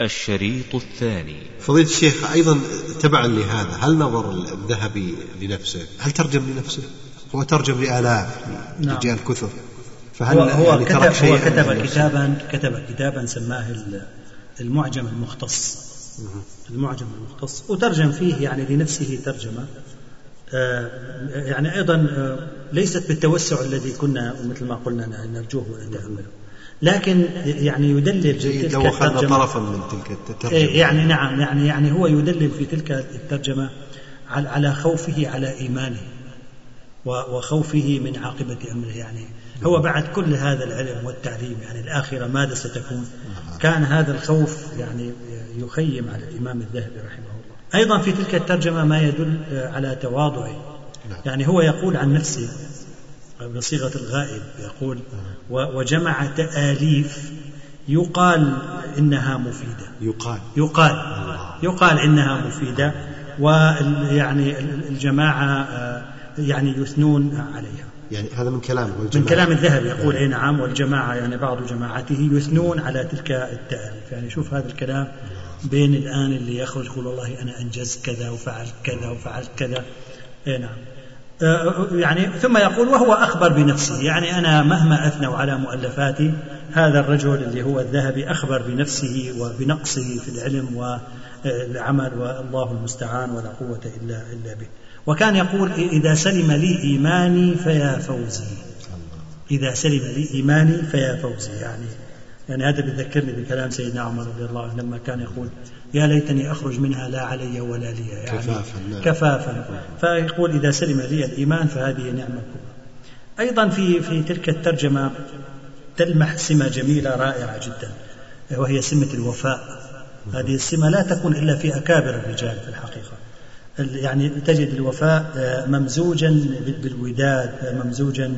الشريط الثاني. فضيلة الشيخ، أيضا تبعا لهذا، هل نظر الذهبي لنفسه؟ هل ترجم لنفسه؟ هو ترجم لآلاف رجال كثر، فهل هو كتب كتابا سماه المعجم المختص. المعجم المختص، وترجم فيه يعني لنفسه ترجمة يعني أيضا ليست بالتوسع الذي كنا مثل ما قلنا نرجوه ونتأمله، لكن يعني يدلل في تلك الترجمة طرفا من تلك الترجمة. يعني نعم، يعني هو يدلل في تلك الترجمة على خوفه على إيمانه وخوفه من عاقبة أمره. يعني هو بعد كل هذا العلم والتعليم يعني الآخرة ماذا ستكون؟ كان هذا الخوف يعني يخيم على الإمام الذهبي رحمه الله. أيضا في تلك الترجمة ما يدل على تواضعه. يعني هو يقول عن نفسه بصيغة الغائب، يقول وجمع تآليف يقال إنها مفيدة. يقال إنها مفيدة، ويعني الجماعة يعني يثنون عليها. يعني هذا من كلام الذهبي، يقول إيه نعم، والجماعة يعني بعض جماعته يثنون على تلك التآليف. يعني شوف هذا الكلام بين الآن اللي يخرج يقول والله أنا أنجزت كذا وفعلت كذا وفعلت كذا. إيه نعم. يعني ثم يقول وهو أخبر بنفسه، يعني أنا مهما أثنوا على مؤلفاتي، هذا الرجل اللي هو الذهبي أخبر بنفسه وبنقصه في العلم والعمل، والله المستعان ولا قوة إلا به. وكان يقول إذا سلم لي إيماني فيا فوزي. إذا سلم لي إيماني فيا فوزي. يعني هذا بيذكرني بكلام سيدنا عمر رضي الله عنه لما كان يقول يا ليتني أخرج منها لا علي ولا لي، يعني كفافا. فيقول إذا سلم لي الإيمان فهذه نعمة كبرى. أيضا في تلك الترجمة تلمح سمة جميلة رائعة جدا، وهي سمة الوفاء. هذه السمة لا تكون إلا في أكابر الرجال في الحقيقة. يعني تجد الوفاء ممزوجا بالوداد، ممزوجا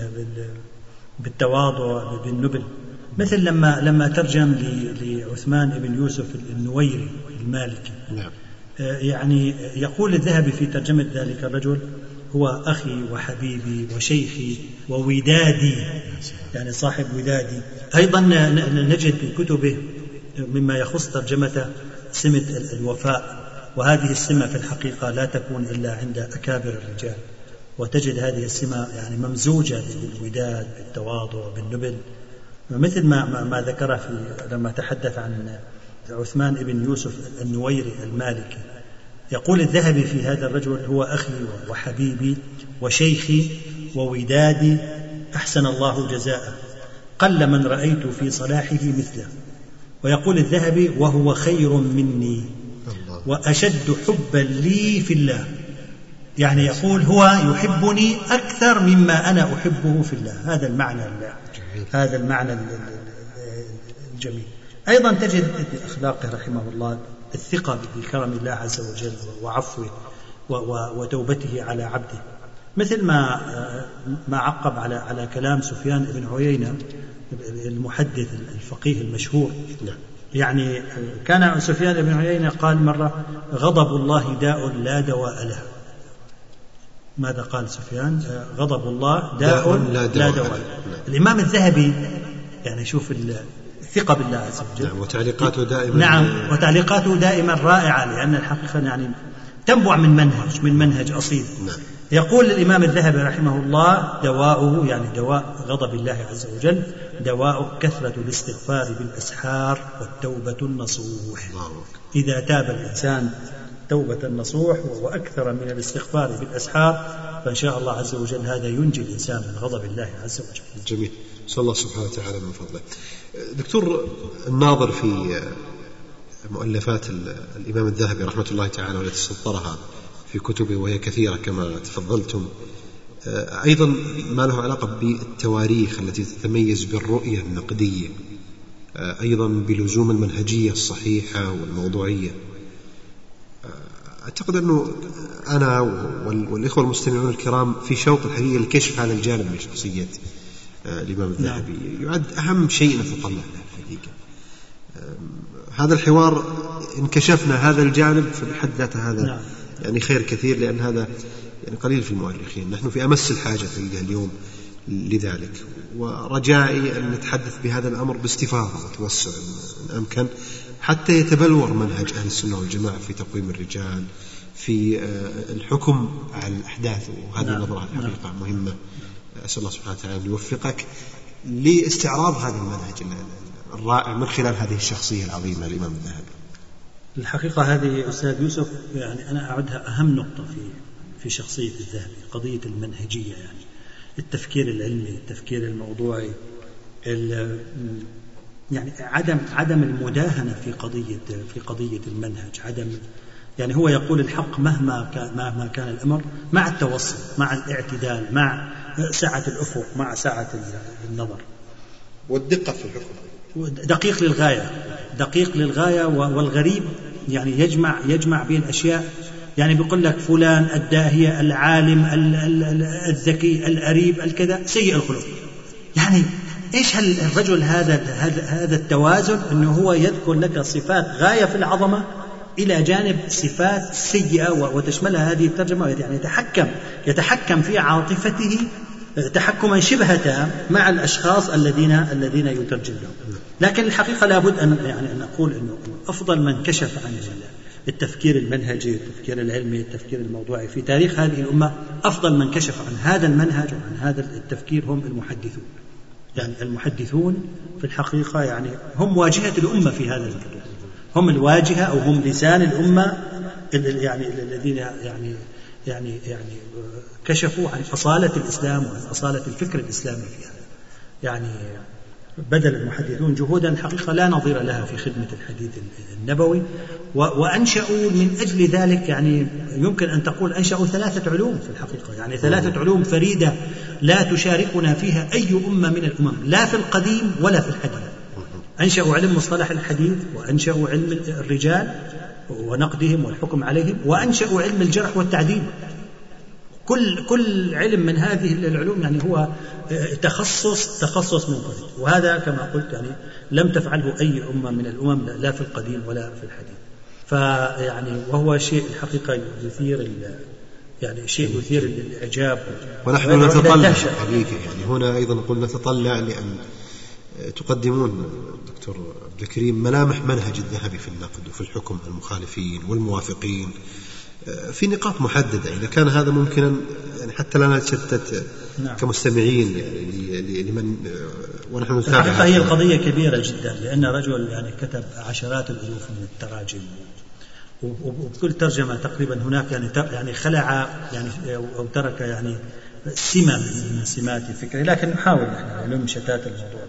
بالتواضع، بالنبل. مثل لما ترجم لعثمان بن يوسف النويري المالكي، يعني يقول الذهبي في ترجمة ذلك الرجل هو أخي وحبيبي وشيخي وودادي، يعني صاحب ودادي. أيضا نجد في كتبه مما يخص ترجمته سمة الوفاء، وهذه السمة في الحقيقة لا تكون إلا عند أكابر الرجال، وتجد هذه السمة يعني ممزوجة بالوداد، بالتواضع، بالنبل، مثل ما ذكره لما تحدث عن عثمان بن يوسف النويري المالكي. يقول الذهبي في هذا الرجل هو أخي وحبيبي وشيخي وودادي، أحسن الله جزاءه، قل من رأيت في صلاحه مثله. ويقول الذهبي وهو خير مني وأشد حبا لي في الله. يعني يقول هو يحبني أكثر مما أنا أحبه في الله. هذا المعنى الجميل. أيضا تجد في أخلاقه رحمه الله الثقة بكرم الله عز وجل وعفوه وتوبته على عبده، مثل ما عقب على كلام سفيان بن عيينة المحدث الفقيه المشهور. يعني كان سفيان بن عيينة قال مرة غضب الله داء لا دواء له. ماذا قال سفيان؟ غضب الله داء لا دواء له. الإمام الذهبي يعني شوف الثقة بالله عز وجل، وتعليقاته دائما وتعليقاته دائما رائعة، لأن الحقيقة يعني تنبع من منهج أصيل. يقول الإمام الذهبي رحمه الله دواؤه، يعني دواء غضب الله عز وجل، دواء كثرة الاستغفار بالأسحار والتوبة النصوح. إذا تاب الإنسان توبة النصوح وأكثر من الاستغفار بالأسحار، فإن شاء الله عز وجل هذا ينجي الإنسان من غضب الله عز وجل. جميل، صلى الله سبحانه وتعالى من فضله. دكتور، الناظر في مؤلفات الإمام الذهبي رحمة الله تعالى والتي سطرها في كتبه وهي كثيرة كما تفضلتم، أيضا ما له علاقة بالتواريخ التي تتميز بالرؤية النقدية، أيضا بلزوم المنهجية الصحيحة والموضوعية. أعتقد أنه أنا والإخوة المستمعون الكرام في شوق الحقيقة لكشف هذا الجانب من شخصية الإمام الذهبي يعد أهم شيء نتطلع له الحقيقة. هذا الحوار إن كشفنا هذا الجانب فبحد ذاته هذا يعني خير كثير، لأن هذا يعني قليل في المؤرخين. نحن في أمس الحاجة اليوم لذلك، ورجائي أن نتحدث بهذا الأمر باستفاضة وتوسع إن أمكن، حتى يتبلور منهج أهل السنة والجماعة في تقويم الرجال، في الحكم على الأحداث. وهذه النظرة الحقيقة مهمة. أسأل الله سبحانه وتعالى أن يوفقك لاستعراض هذا المنهج الرائع من خلال هذه الشخصية العظيمة الإمام الذهبي. الحقيقة هذه أستاذ يوسف يعني أنا أعدها أهم نقطة في شخصية الذهبي، قضية المنهجية، يعني التفكير العلمي، التفكير الموضوعي، يعني عدم المداهنة في قضية المنهج، يعني هو يقول الحق مهما كان الأمر، مع التوسط، مع الاعتدال، مع سعة الأفق، مع سعة النظر، والدقة في الحكم، دقيق للغاية. والغريب يعني يجمع بين الأشياء، يعني بيقول لك فلان الداهية العالم الذكي الأريب الكذا سيء الخلق. يعني إيش الرجل هذا التوازن، أنه هو يذكر لك صفات غاية في العظمة إلى جانب صفات سيئة، وتشملها هذه الترجمة، يعني يتحكم في عاطفته تحكما شبه تام مع الأشخاص الذين يترجم لهم. لكن الحقيقة لابد أن نقول أنه أفضل من كشف عن التفكير المنهجي، التفكير العلمي، التفكير الموضوعي في تاريخ هذه الأمة، أفضل من كشف عن هذا المنهج وعن هذا التفكير هم المحدثون. يعني المحدثون في الحقيقة يعني هم واجهة الأمة في هذا الموضوع، هم الواجهة أو هم لسان الأمة، يعني الذين يعني كشفوا عن أصالة الإسلام وعن أصالة الفكر الإسلامي فيها. يعني بذل المحدثون جهودا حقيقة لا نظير لها في خدمة الحديث النبوي، وأنشأوا من أجل ذلك، يعني يمكن أن تقول أنشأوا 3 علوم في الحقيقة، يعني 3 علوم فريدة لا تشاركنا فيها أي أمة من الأمم، لا في القديم ولا في الحديث. أنشأوا علم مصطلح الحديث، وأنشأوا علم الرجال ونقدهم والحكم عليهم، وأنشأوا علم الجرح والتعديل. كل علم من هذه العلوم يعني هو تخصص من قبل، وهذا كما قلت يعني لم تفعله أي أمة من الأمم، لا في القديم ولا في الحديث. فيعني وهو شيء الحقيقة يثير الإعجاب. ونحن نتطلع حقيقة، يعني هنا أيضا نقول نتطلع لأن تقدمون دكتور عبد الكريم ملامح منهج الذهبي في النقد وفي الحكم على المخالفين والموافقين في نقاط محددة، إذا كان هذا ممكنا يعني حتى لا نتشتت كمستمعين يعني لمن ونحن نتابع. هي القضية كبيرة جدا، لأن رجل يعني كتب عشرات الألوف من التراجم، وبكل ترجمة تقريبا هناك يعني خلع يعني أو ترك يعني سمة من سمات فكره، لكن نحاول نلم شتات الموضوع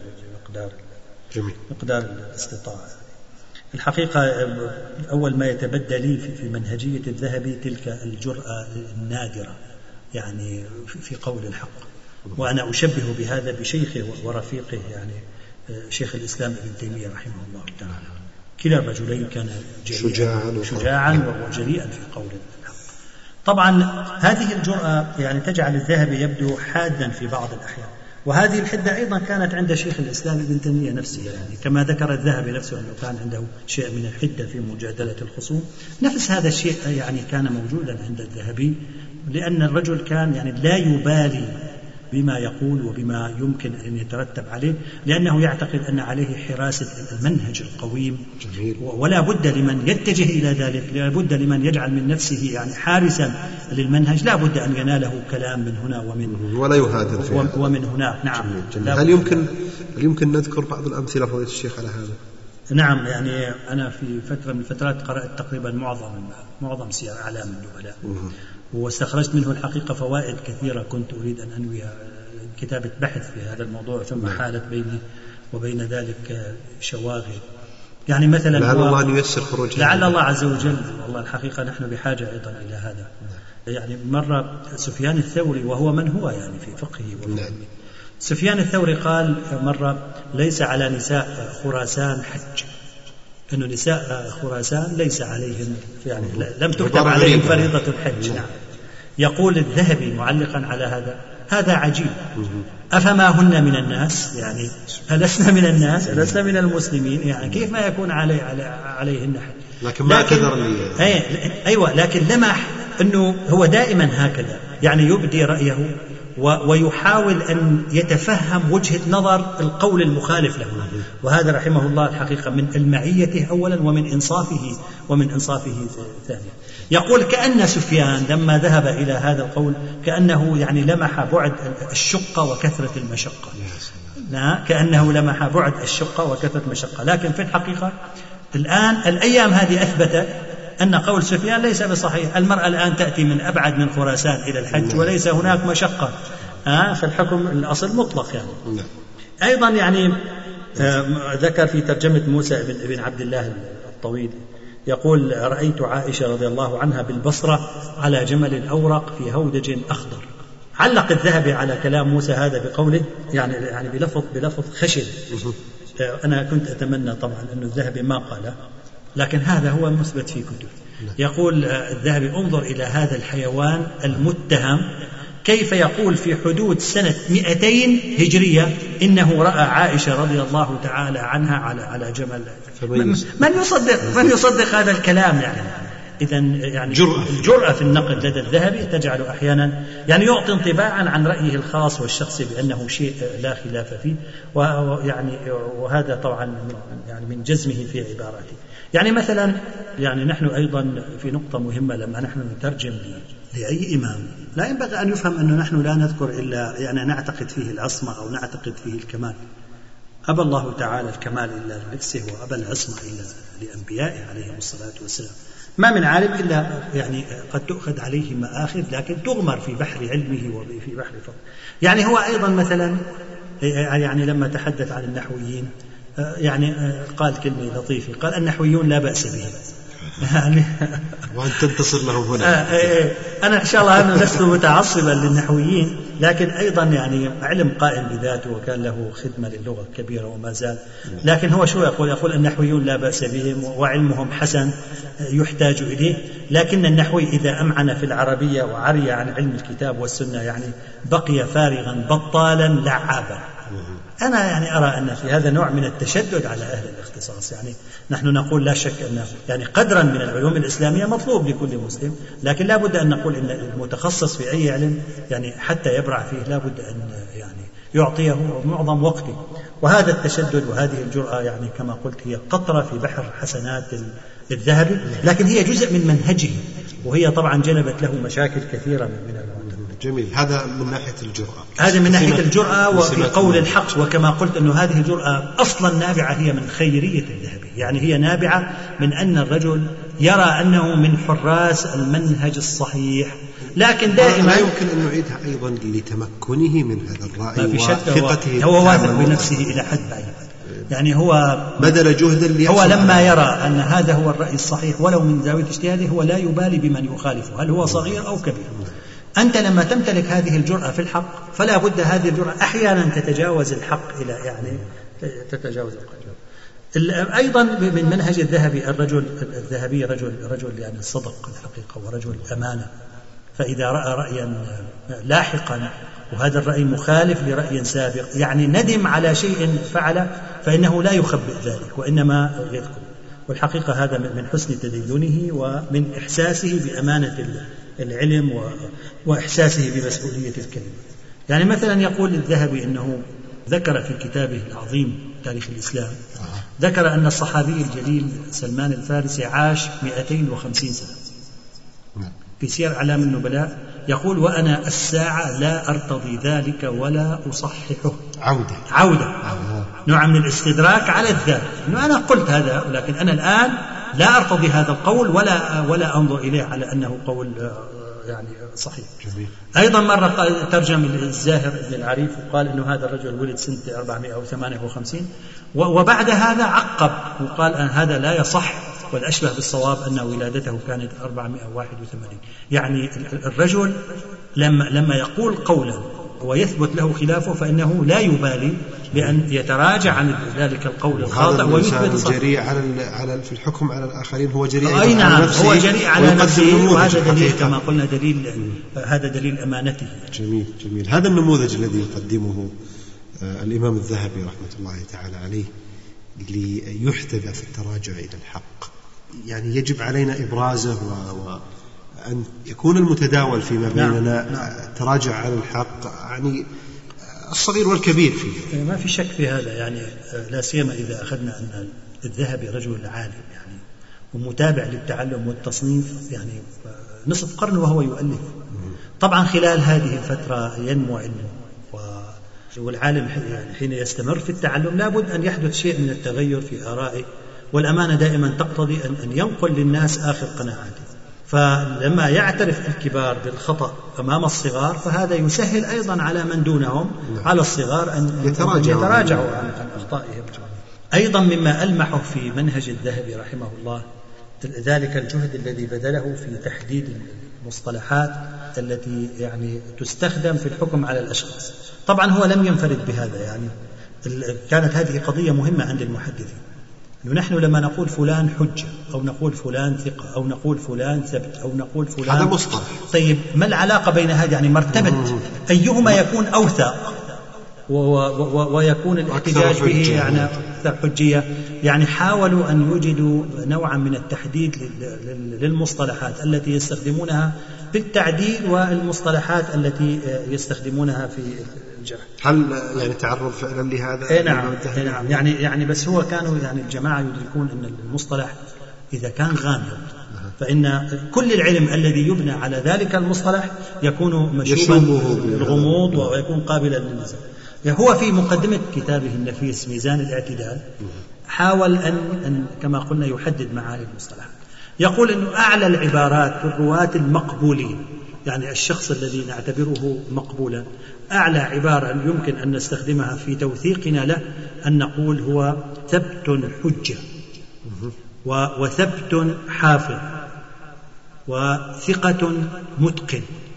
بمقدار الاستطاعة. الحقيقة أول ما يتبدى لي في منهجية الذهبي تلك الجرأة النادرة يعني في قول الحق، وأنا أشبه بهذا بشيخه ورفيقه يعني شيخ الإسلام ابن تيمية رحمه الله تعالى. كلا الرجلين كان شجاعا وجريئا في قول الحق. طبعا هذه الجرأة يعني تجعل الذهبي يبدو حادا في بعض الأحيان، وهذه الحدة أيضا كانت عند شيخ الإسلام ابن تيمية نفسه، يعني كما ذكر الذهبي نفسه أنه كان عنده شيء من الحدة في مجادلة الخصوم، نفس هذا الشيء يعني كان موجودا عند الذهبي، لأن الرجل كان يعني لا يبالي بما يقول وبما يمكن أن يترتب عليه، لأنه يعتقد أن عليه حراسة المنهج القويم، ولا بد لمن يتجه إلى ذلك، لا بد لمن يجعل من نفسه يعني حارسا للمنهج، لا بد أن يناله كلام من هنا ولا يهادر فيها ومن هناك. نعم. هل يمكن نذكر بعض الأمثلة فضيلة الشيخ على هذا؟ نعم، يعني أنا في فترة من الفترات قرأت تقريبا معظم سير أعلام النبلاء، واستخرجت منه الحقيقة فوائد كثيرة كنت أريد أن أنوي كتابة بحث في هذا الموضوع، ثم حالت بيني وبين ذلك شواغل. يعني مثلا لعل الله أن ييسر خروج، لعل الله عز وجل، والله الحقيقة نحن بحاجة أيضا إلى هذا. يعني مرة سفيان الثوري وهو من هو يعني في فقهه وفهمه، سفيان الثوري قال مرة: ليس على نساء خراسان حج، أنه نساء خراسان ليس عليهم يعني لم تكتب عليهم فريضة الحج. نعم. يقول الذهبي معلقا على هذا عجيب، أفما هن من الناس؟ يعني ألسنا من الناس، ألسنا من المسلمين، يعني كيف ما يكون عليهن حج؟ لكن ما اعتذر لي. أيوة، لكن لمح أنه هو دائما هكذا، يعني يبدي رأيه ويحاول أن يتفهم وجهة نظر القول المخالف له. وهذا رحمه الله الحقيقة من المعية أولا ومن إنصافه ثانيا. يقول كأن سفيان لما ذهب إلى هذا القول كأنه يعني لمح بعد الشقة وكثرة المشقة. كأنه لمح بعد الشقة وكثرة المشقة. لكن في الحقيقة الآن الأيام هذه أثبتت أن قول سفيان ليس بصحيح. المرأة الآن تأتي من أبعد من خراسان إلى الحج وليس هناك مشقة، فالحكم الأصل مطلق يعني. أيضا يعني ذكر في ترجمة موسى بن عبد الله الطويل يقول رأيت عائشة رضي الله عنها بالبصرة على جمل أورق في هودج أخضر. علق الذهبي على كلام موسى هذا بقوله يعني بلفظ خشن. أنا كنت أتمنى طبعا أن الذهبي ما قاله، لكن هذا هو مثبت في كتب. يقول الذهبي انظر إلى هذا الحيوان المتهم كيف يقول في حدود سنة 200 هجرية إنه رأى عائشة رضي الله تعالى عنها على جمل. من يصدق هذا الكلام يعني؟ إذن يعني الجرأة في النقد لدى الذهبي تجعل أحيانا يعني يعطي انطباعا عن رأيه الخاص والشخصي بأنه شيء لا خلاف فيه، وهذا طبعا يعني من جزمه في عباراته. يعني مثلا يعني نحن أيضا في نقطة مهمة لما نحن نترجم لأي إمام لا ينبغي أن يفهم أنه نحن لا نذكر إلا يعني نعتقد فيه العصمة أو نعتقد فيه الكمال. أبى الله تعالى الكمال إلا لنفسه، وأبى العصمة إلا لأنبيائه عليهم الصلاة والسلام. ما من عالم إلا يعني قد تؤخذ عليه مآخذ لكن تغمر في بحر علمه وفي بحر فضله. يعني هو أيضا مثلا يعني لما تحدث عن النحويين يعني قال كلمة لطيفة، قال النحويون لا بأس بهم. يعني وأن تنتصر لهم هنا. أنا إن شاء الله أنا لست متعصبا للنحويين، لكن أيضا يعني علم قائم بذاته وكان له خدمة للغة كبيرة وما زال. لكن هو شو يقول النحويون لا بأس بهم وعلمهم حسن يحتاج إليه، لكن النحوي إذا أمعن في العربية وعري عن علم الكتاب والسنة يعني بقي فارغا بطالا لعابا. أنا يعني أرى أن في هذا نوع من التشدد على أهل الاختصاص. يعني نحن نقول لا شك أن يعني قدرا من العلوم الإسلامية مطلوب لكل مسلم، لكن لا بد أن نقول أن المتخصص في أي علم يعني حتى يبرع فيه لا بد أن يعني يعطيه معظم وقته. وهذا التشدد وهذه الجرأة يعني كما قلت هي قطرة في بحر حسنات الذهبي، لكن هي جزء من منهجه، وهي طبعا جلبت له مشاكل كثيرة من العلوم. جميل. هذا من ناحية الجرأة. هذا من ناحية الجرأة وفي قول الحق. وكما قلت أنه هذه الجرأة أصلا نابعة هي من خيرية الذهبي، يعني هي نابعة من أن الرجل يرى أنه من حراس المنهج الصحيح، لكن دائما لا يمكن أن نعيدها أيضا لتمكنه من هذا الرأي وثقته. هو واثق بنفسه إلى حد بعيد. يعني هو بذل جهدا هو لما يرى أن هذا هو الرأي الصحيح ولو من زاوية اجتهاده هو لا يبالي بمن يخالفه هل هو صغير أو كبير. أنت لما تمتلك هذه الجرأة في الحق فلا بد هذه الجرأة أحيانا تتجاوز الحق إلى يعني تتجاوز القدر. أيضا من منهج الذهبي رجل يعني صدق الحقيقة ورجل أمانة. فإذا رأى رأيا لاحقا وهذا الرأي مخالف لرأي سابق يعني ندم على شيء فعله فإنه لا يخبئ ذلك وإنما يذكر. والحقيقة هذا من حسن تدينه ومن إحساسه بأمانة العلم وإحساسه بمسؤولية الكلمة. يعني مثلا يقول الذهبي أنه ذكر في كتابه العظيم تاريخ الإسلام ذكر أن الصحابي الجليل سلمان الفارسي عاش 250 سنة. في سير أعلام النبلاء يقول وأنا الساعة لا أرتضي ذلك ولا أصححه. عودة نوع من الاستدراك على الذات، إنه أنا قلت هذا لكن أنا الآن لا أرتضي هذا القول ولا أنظر إليه على أنه قول يعني صحيح. جميل. أيضا مرة ترجم الزاهر بن العريف وقال إنه هذا الرجل ولد سنة 458 وبعد هذا عقب وقال أن هذا لا يصح والأشبه بالصواب أن ولادته كانت 481. يعني الرجل لما يقول قولا ويثبت له خلافه فإنه لا يبالي بأن يتراجع عن ذلك القول الخاطئ ويثبت جريء على في الحكم على الآخرين. هو جريء أي نعم هو جريء على نفسه وهذا دليل كما قلنا هذا دليل أمانته. جميل. هذا النموذج الذي يقدمه الإمام الذهبي رحمة الله تعالى عليه ليحتذى في التراجع إلى الحق يعني يجب علينا إبرازه أن يكون المتداول فيما بيننا تراجع على الحق، يعني الصغير والكبير فيه. ما في شك في هذا، يعني لا سيما إذا أخذنا أن الذهبي رجل عالم يعني ومتابع للتعلم والتصنيف، يعني نصف قرن وهو يؤلف. طبعا خلال هذه الفترة ينمو علمه، والعالم يعني حين يستمر في التعلم لابد أن يحدث شيء من التغير في آرائه، والأمانة دائما تقتضي أن ينقل للناس آخر قناعاته. فلما يعترف الكبار بالخطأ أمام الصغار فهذا يسهل أيضا على من دونهم على الصغار أن يتراجعوا عن أخطائهم. أيضا مما ألمحه في منهج الذهبي رحمه الله ذلك الجهد الذي بذله في تحديد المصطلحات التي يعني تستخدم في الحكم على الأشخاص. طبعا هو لم ينفرد بهذا، يعني كانت هذه قضية مهمة عند المحدثين. نحن لما نقول فلان حجة أو نقول فلان ثقة أو نقول فلان ثبت أو نقول فلان، هذا مصطلح. طيب ما العلاقة بين هذه؟ يعني مرتبة أيهما يكون أوثق ويكون الاحتجاج به يعني أكثر حجية. يعني حاولوا أن يوجدوا نوعا من التحديد للمصطلحات التي يستخدمونها في التعديل والمصطلحات التي يستخدمونها في الجرح. هل يعني تعرض فعلا لهذا؟ نعم يعني بس هو كانوا يعني الجماعة يدركون أن المصطلح إذا كان غامض فإن كل العلم الذي يبنى على ذلك المصطلح يكون مشوبا بالغموض ويكون قابلا للنزاع. هو في مقدمة كتابه النفيس ميزان الاعتدال حاول أن كما قلنا يحدد معاني المصطلحات. يقول أنه أعلى العبارات في الرواة المقبولين، يعني الشخص الذي نعتبره مقبولا، أعلى عبارة يمكن أن نستخدمها في توثيقنا له أن نقول هو ثبت حجة وثبت حافظ وثقة متقن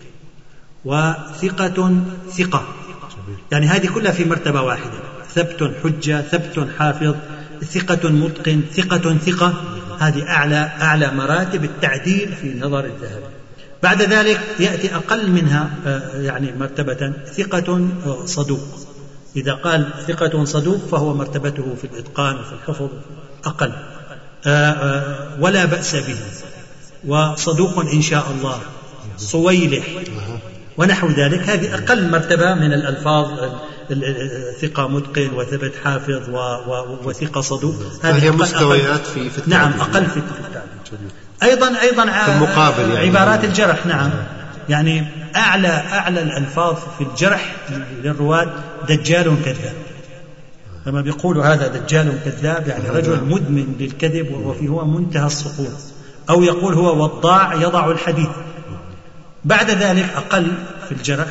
وثقة ثقة. يعني هذه كلها في مرتبة واحدة، ثبت حجة، ثبت حافظ، ثقة متقن، ثقة ثقة. هذه أعلى مراتب التعديل في نظر الذهبي. بعد ذلك يأتي أقل منها يعني مرتبة ثقة صدوق. إذا قال ثقة صدوق فهو مرتبته في الإتقان وفي الحفظ أقل، ولا بأس به، وصدوق إن شاء الله، صويلح ونحو ذلك. هذه أقل مرتبة من الألفاظ، ثقة متقن وثبت حافظ وثقة صدوق. هذه مستويات في التعديل. نعم أقل في التعديل. أيضا في المقابل يعني عبارات الجرح. نعم يعني أعلى الألفاظ في الجرح للرواة دجال كذاب. لما بيقولوا هذا دجال كذاب يعني رجل مدمن للكذب وفي هو منتهى السقوط، أو يقول هو وضاع يضع الحديث. بعد ذلك أقل في الجرح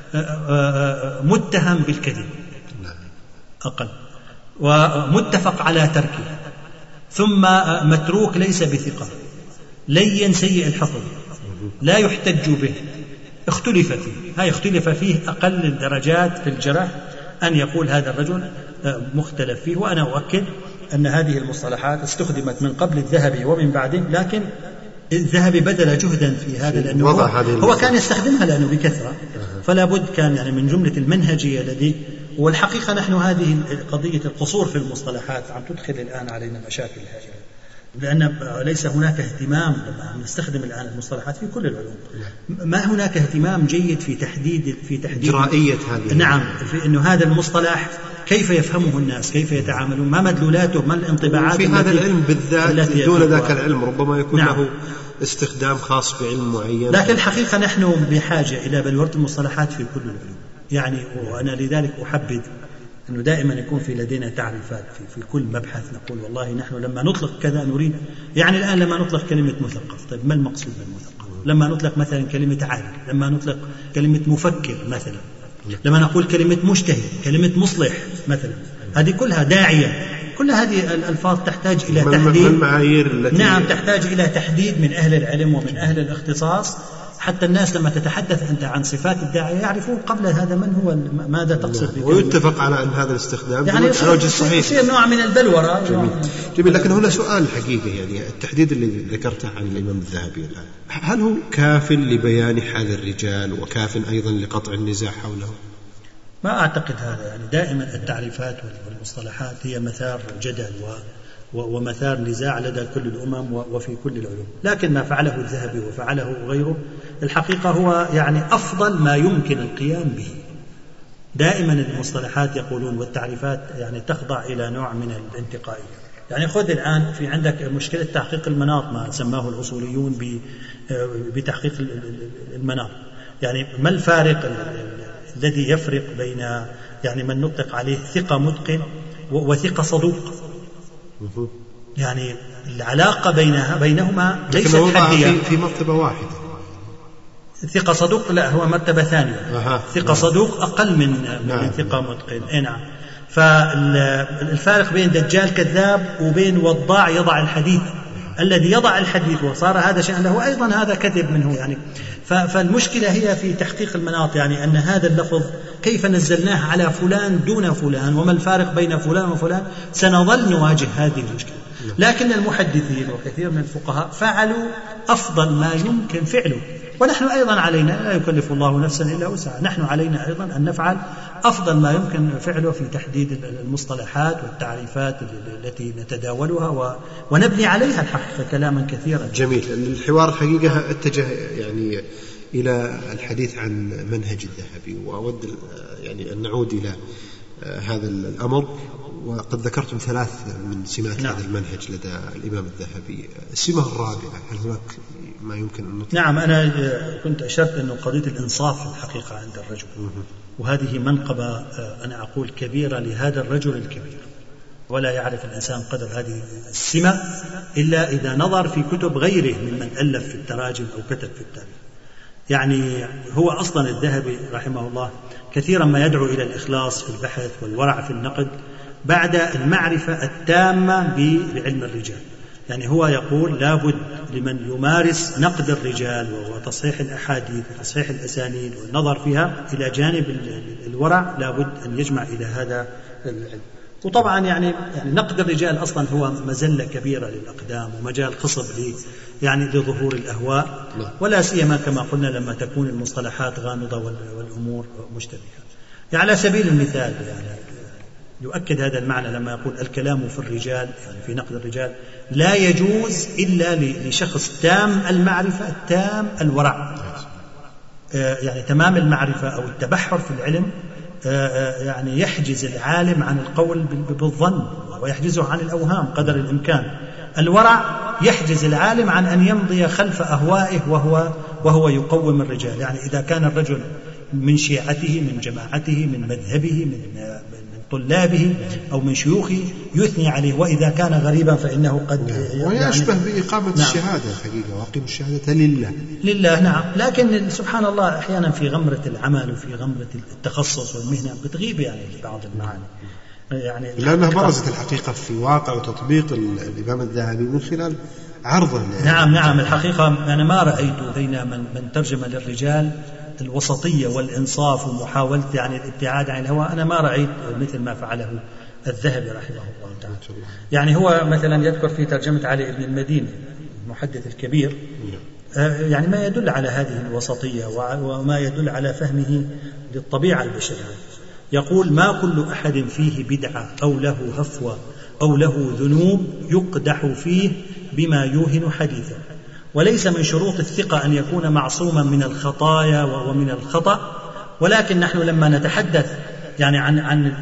متهم بالكذب أقل، ومتفق على تركه، ثم متروك ليس بثقة، لين سيء الحفظ، لا يحتج به، اختلف فيه. هاي اختلف فيه أقل الدرجات في الجرح أن يقول هذا الرجل مختلف فيه. وأنا أؤكد أن هذه المصطلحات استخدمت من قبل الذهبي ومن بعده، لكن الذهبي بذل جهدا في هذا لأنه هو كان يستخدمها لأنه بكثرة، فلا بد كان يعني من جملة المنهجية الذي. والحقيقة نحن هذه قضية القصور في المصطلحات عم تدخل الآن علينا مشاكل هائلة، لأن ليس هناك اهتمام لما نستخدم الآن المصطلحات في كل العلوم، ما هناك اهتمام جيد في تحديد إجرائية هذه. نعم، في إنه هذا المصطلح كيف يفهمه الناس، كيف يتعاملون، ما مدلولاته، ما الانطباعات في هذا العلم بالذات دون ذاك العلم ربما يكون له استخدام خاص بعلم معين. لكن الحقيقة نحن بحاجة إلى بلورة المصطلحات في كل العلوم يعني. وأنا لذلك أحبذ أنه دائما يكون في لدينا تعريفات في كل مبحث. نقول والله نحن لما نطلق كذا نريد، يعني الآن لما نطلق كلمة مثقف، طيب ما المقصود بالمثقف؟ لما نطلق مثلا كلمة عالم، لما نطلق كلمة مفكر مثلا، لما نقول كلمة مجتهد، كلمة مصلح مثلا، هذه كلها داعية. كل هذه الألفاظ تحتاج إلى تحديد. نعم تحتاج إلى تحديد من أهل العلم ومن أهل الاختصاص، حتى الناس لما تتحدث أنت عن صفات الداعية يعرفون قبل هذا من هو، ماذا تقصد به، ويتفق على أن هذا الاستخدام يعني يصير نوع من البلورة. جميل. لكن هنا سؤال حقيقي، يعني التحديد اللي ذكرته عن الإمام الذهبي الآن هل هو كاف لبيان حال الرجال وكاف أيضا لقطع النزاع حوله؟ ما أعتقد هذا. يعني دائما التعريفات والمصطلحات هي مثار جدل ومثار نزاع لدى كل الأمم وفي كل العلوم. لكن ما فعله الذهبي وفعله غيره الحقيقة هو يعني أفضل ما يمكن القيام به. دائما المصطلحات يقولون والتعريفات يعني تخضع إلى نوع من الانتقائية. يعني خذ الآن في عندك مشكلة تحقيق المناط، ما سماه الأصوليون بتحقيق المناط. يعني ما الفارق الذي يفرق بين يعني من نطلق عليه ثقة متقن وثقة صدوق؟ يعني العلاقة بينهما ليست حدية في مرتبة واحدة. ثقة صدوق لا، هو مرتبة ثانية. ثقة صدوق أقل من ثقة متقن. نعم. فالفارق بين دجال كذاب وبين وضاع يضع الحديث. الذي يضع الحديث وصار هذا شأن له أيضا هذا كذب منه يعني. فالمشكلة هي في تحقيق المناط، يعني أن هذا اللفظ كيف نزلناه على فلان دون فلان، وما الفارق بين فلان وفلان، سنظل نواجه هذه المشكلة. لكن المحدثين وكثير من الفقهاء فعلوا أفضل ما يمكن فعله، ونحن أيضا علينا، لا يكلف الله نفسا إلا وسعها، نحن علينا أيضا أن نفعل أفضل ما يمكن فعله في تحديد المصطلحات والتعريفات التي نتداولها ونبني عليها الحقيقة كلاما كثيرا. جميل. الحوار الحقيقة اتجه يعني إلى الحديث عن منهج الذهبي، وأود يعني أن نعود إلى هذا الأمر. وقد ذكرتم 3 من سمات هذا المنهج لدى الإمام الذهبي. السمة الرابعة، هل هناك ما يمكن أن نطلق؟ نعم، أنا كنت أشرت أنه قضية الإنصاف الحقيقة عند الرجل، وهذه منقبة أنا أقول كبيرة لهذا الرجل الكبير، ولا يعرف الإنسان قدر هذه السمة إلا إذا نظر في كتب غيره ممن ألف في التراجم أو كتب في التاريخ. يعني هو أصلا الذهبي رحمه الله كثيرا ما يدعو إلى الإخلاص في البحث والورع في النقد بعد المعرفة التامة بعلم الرجال. يعني هو يقول لابد لمن يمارس نقد الرجال وتصحيح الأحاديث وتصحيح الأسانيد والنظر فيها إلى جانب الورع، لابد أن يجمع إلى هذا العلم. وطبعا يعني نقد الرجال أصلا هو مزلة كبيرة للأقدام ومجال خصب يعني لظهور الأهواء، ولا سيما كما قلنا لما تكون المصطلحات غامضة والأمور مشتبهة. يعني على سبيل المثال يعني يؤكد هذا المعنى لما يقول الكلام في الرجال، يعني في نقد الرجال لا يجوز إلا لشخص تام المعرفة التام الورع، يعني تمام المعرفة أو التبحر في العلم، يعني يحجز العالم عن القول بالظن ويحجزه عن الأوهام قدر الإمكان. الورع يحجز العالم عن أن يمضي خلف أهوائه وهو يقوم الرجال. يعني إذا كان الرجل من شيعته من جماعته من مذهبه من طلابه أو من شيوخه يثني عليه، وإذا كان غريبا فإنه قد ويشبه بإقامة الشهادة الحقيقة، وأقيم الشهادة لله. نعم. لكن سبحان الله أحيانا في غمرة العمل وفي غمرة التخصص والمهنة بتغيب يعني بعض المعاني، يعني لأنها برزت الحقيقة في واقع وتطبيق الإمام الذهبي من خلال عرضه. نعم. الحقيقة أنا ما رأيت بين من ترجم للرجال الوسطية والإنصاف ومحاولة يعني الابتعاد عن الهوى، أنا ما رأيت مثل ما فعله الذهبي رحمه الله تعالى. يعني هو مثلا يذكر في ترجمة علي بن المديني المحدث الكبير يعني ما يدل على هذه الوسطية وما يدل على فهمه للطبيعة البشرية. يقول ما كل أحد فيه بدعة أو له هفوة أو له ذنوب يقدح فيه بما يوهن حديثه، وليس من شروط الثقة أن يكون معصوما من الخطايا ومن الخطأ. ولكن نحن لما نتحدث يعني عن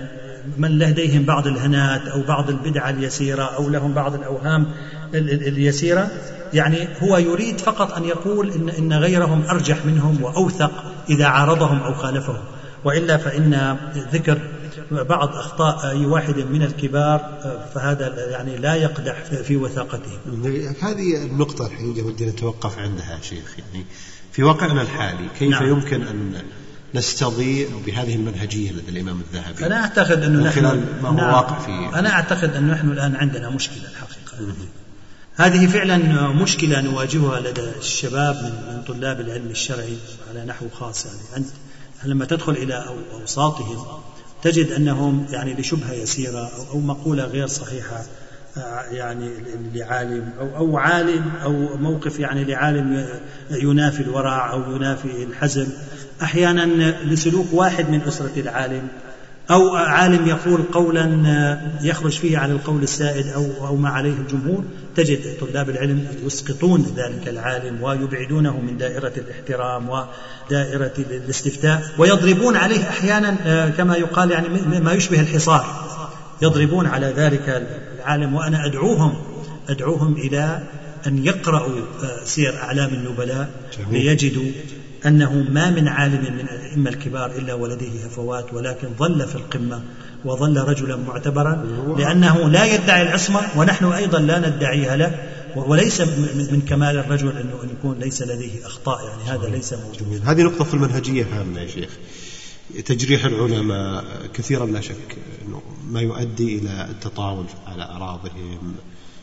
من لديهم بعض الهنات أو بعض البدع اليسيرة أو لهم بعض الأوهام اليسيرة، يعني هو يريد فقط أن يقول إن غيرهم أرجح منهم وأوثق إذا عارضهم أو خالفهم، وإلا فإن ذكر بعض أخطاء أي واحد من الكبار فهذا يعني لا يقدح في وثاقته. هذه النقطة الحقيقة ودنا نتوقف عندها شيخ. يعني في واقعنا الحالي كيف يمكن أن نستضيء بهذه المنهجية لدى الإمام الذهبي؟ أنا أعتقد أنه نحن ما هو واقع فيه. أنا أعتقد أن نحن الآن عندنا مشكلة الحقيقة. هذه فعلا مشكلة نواجهها لدى الشباب من طلاب العلم الشرعي على نحو خاص. يعني أنت لما تدخل إلى أوساطهم تجد أنهم يعني لشبهة يسيرة أو مقولة غير صحيحة يعني لعالم أو عالم أو موقف يعني لعالم ينافي الورع أو ينافي الحزم، أحيانا لسلوك واحد من أسرة العالم أو عالم يقول قولا يخرج فيه عن القول السائد أو ما عليه الجمهور، تجد طلاب العلم يسقطون ذلك العالم ويبعدونه من دائرة الاحترام ودائرة الاستفتاء، ويضربون عليه أحيانا كما يقال يعني ما يشبه الحصار، يضربون على ذلك العالم. وأنا أدعوهم إلى أن يقرأوا سير أعلام النبلاء ليجدوا أنه ما من عالم من الأئمة الكبار إلا ولديه هفوات، ولكن ظل في القمة وظل رجلا معتبرا، لأنه لا يدعي العصمة ونحن أيضا لا ندعيها له، وليس من كمال الرجل أن يكون ليس لديه أخطاء، يعني هذا ليس موجود. هذه نقطة في المنهجية هامة يا شيخ. تجريح العلماء كثيرا لا شك أنه ما يؤدي إلى التطاول على أعراضهم،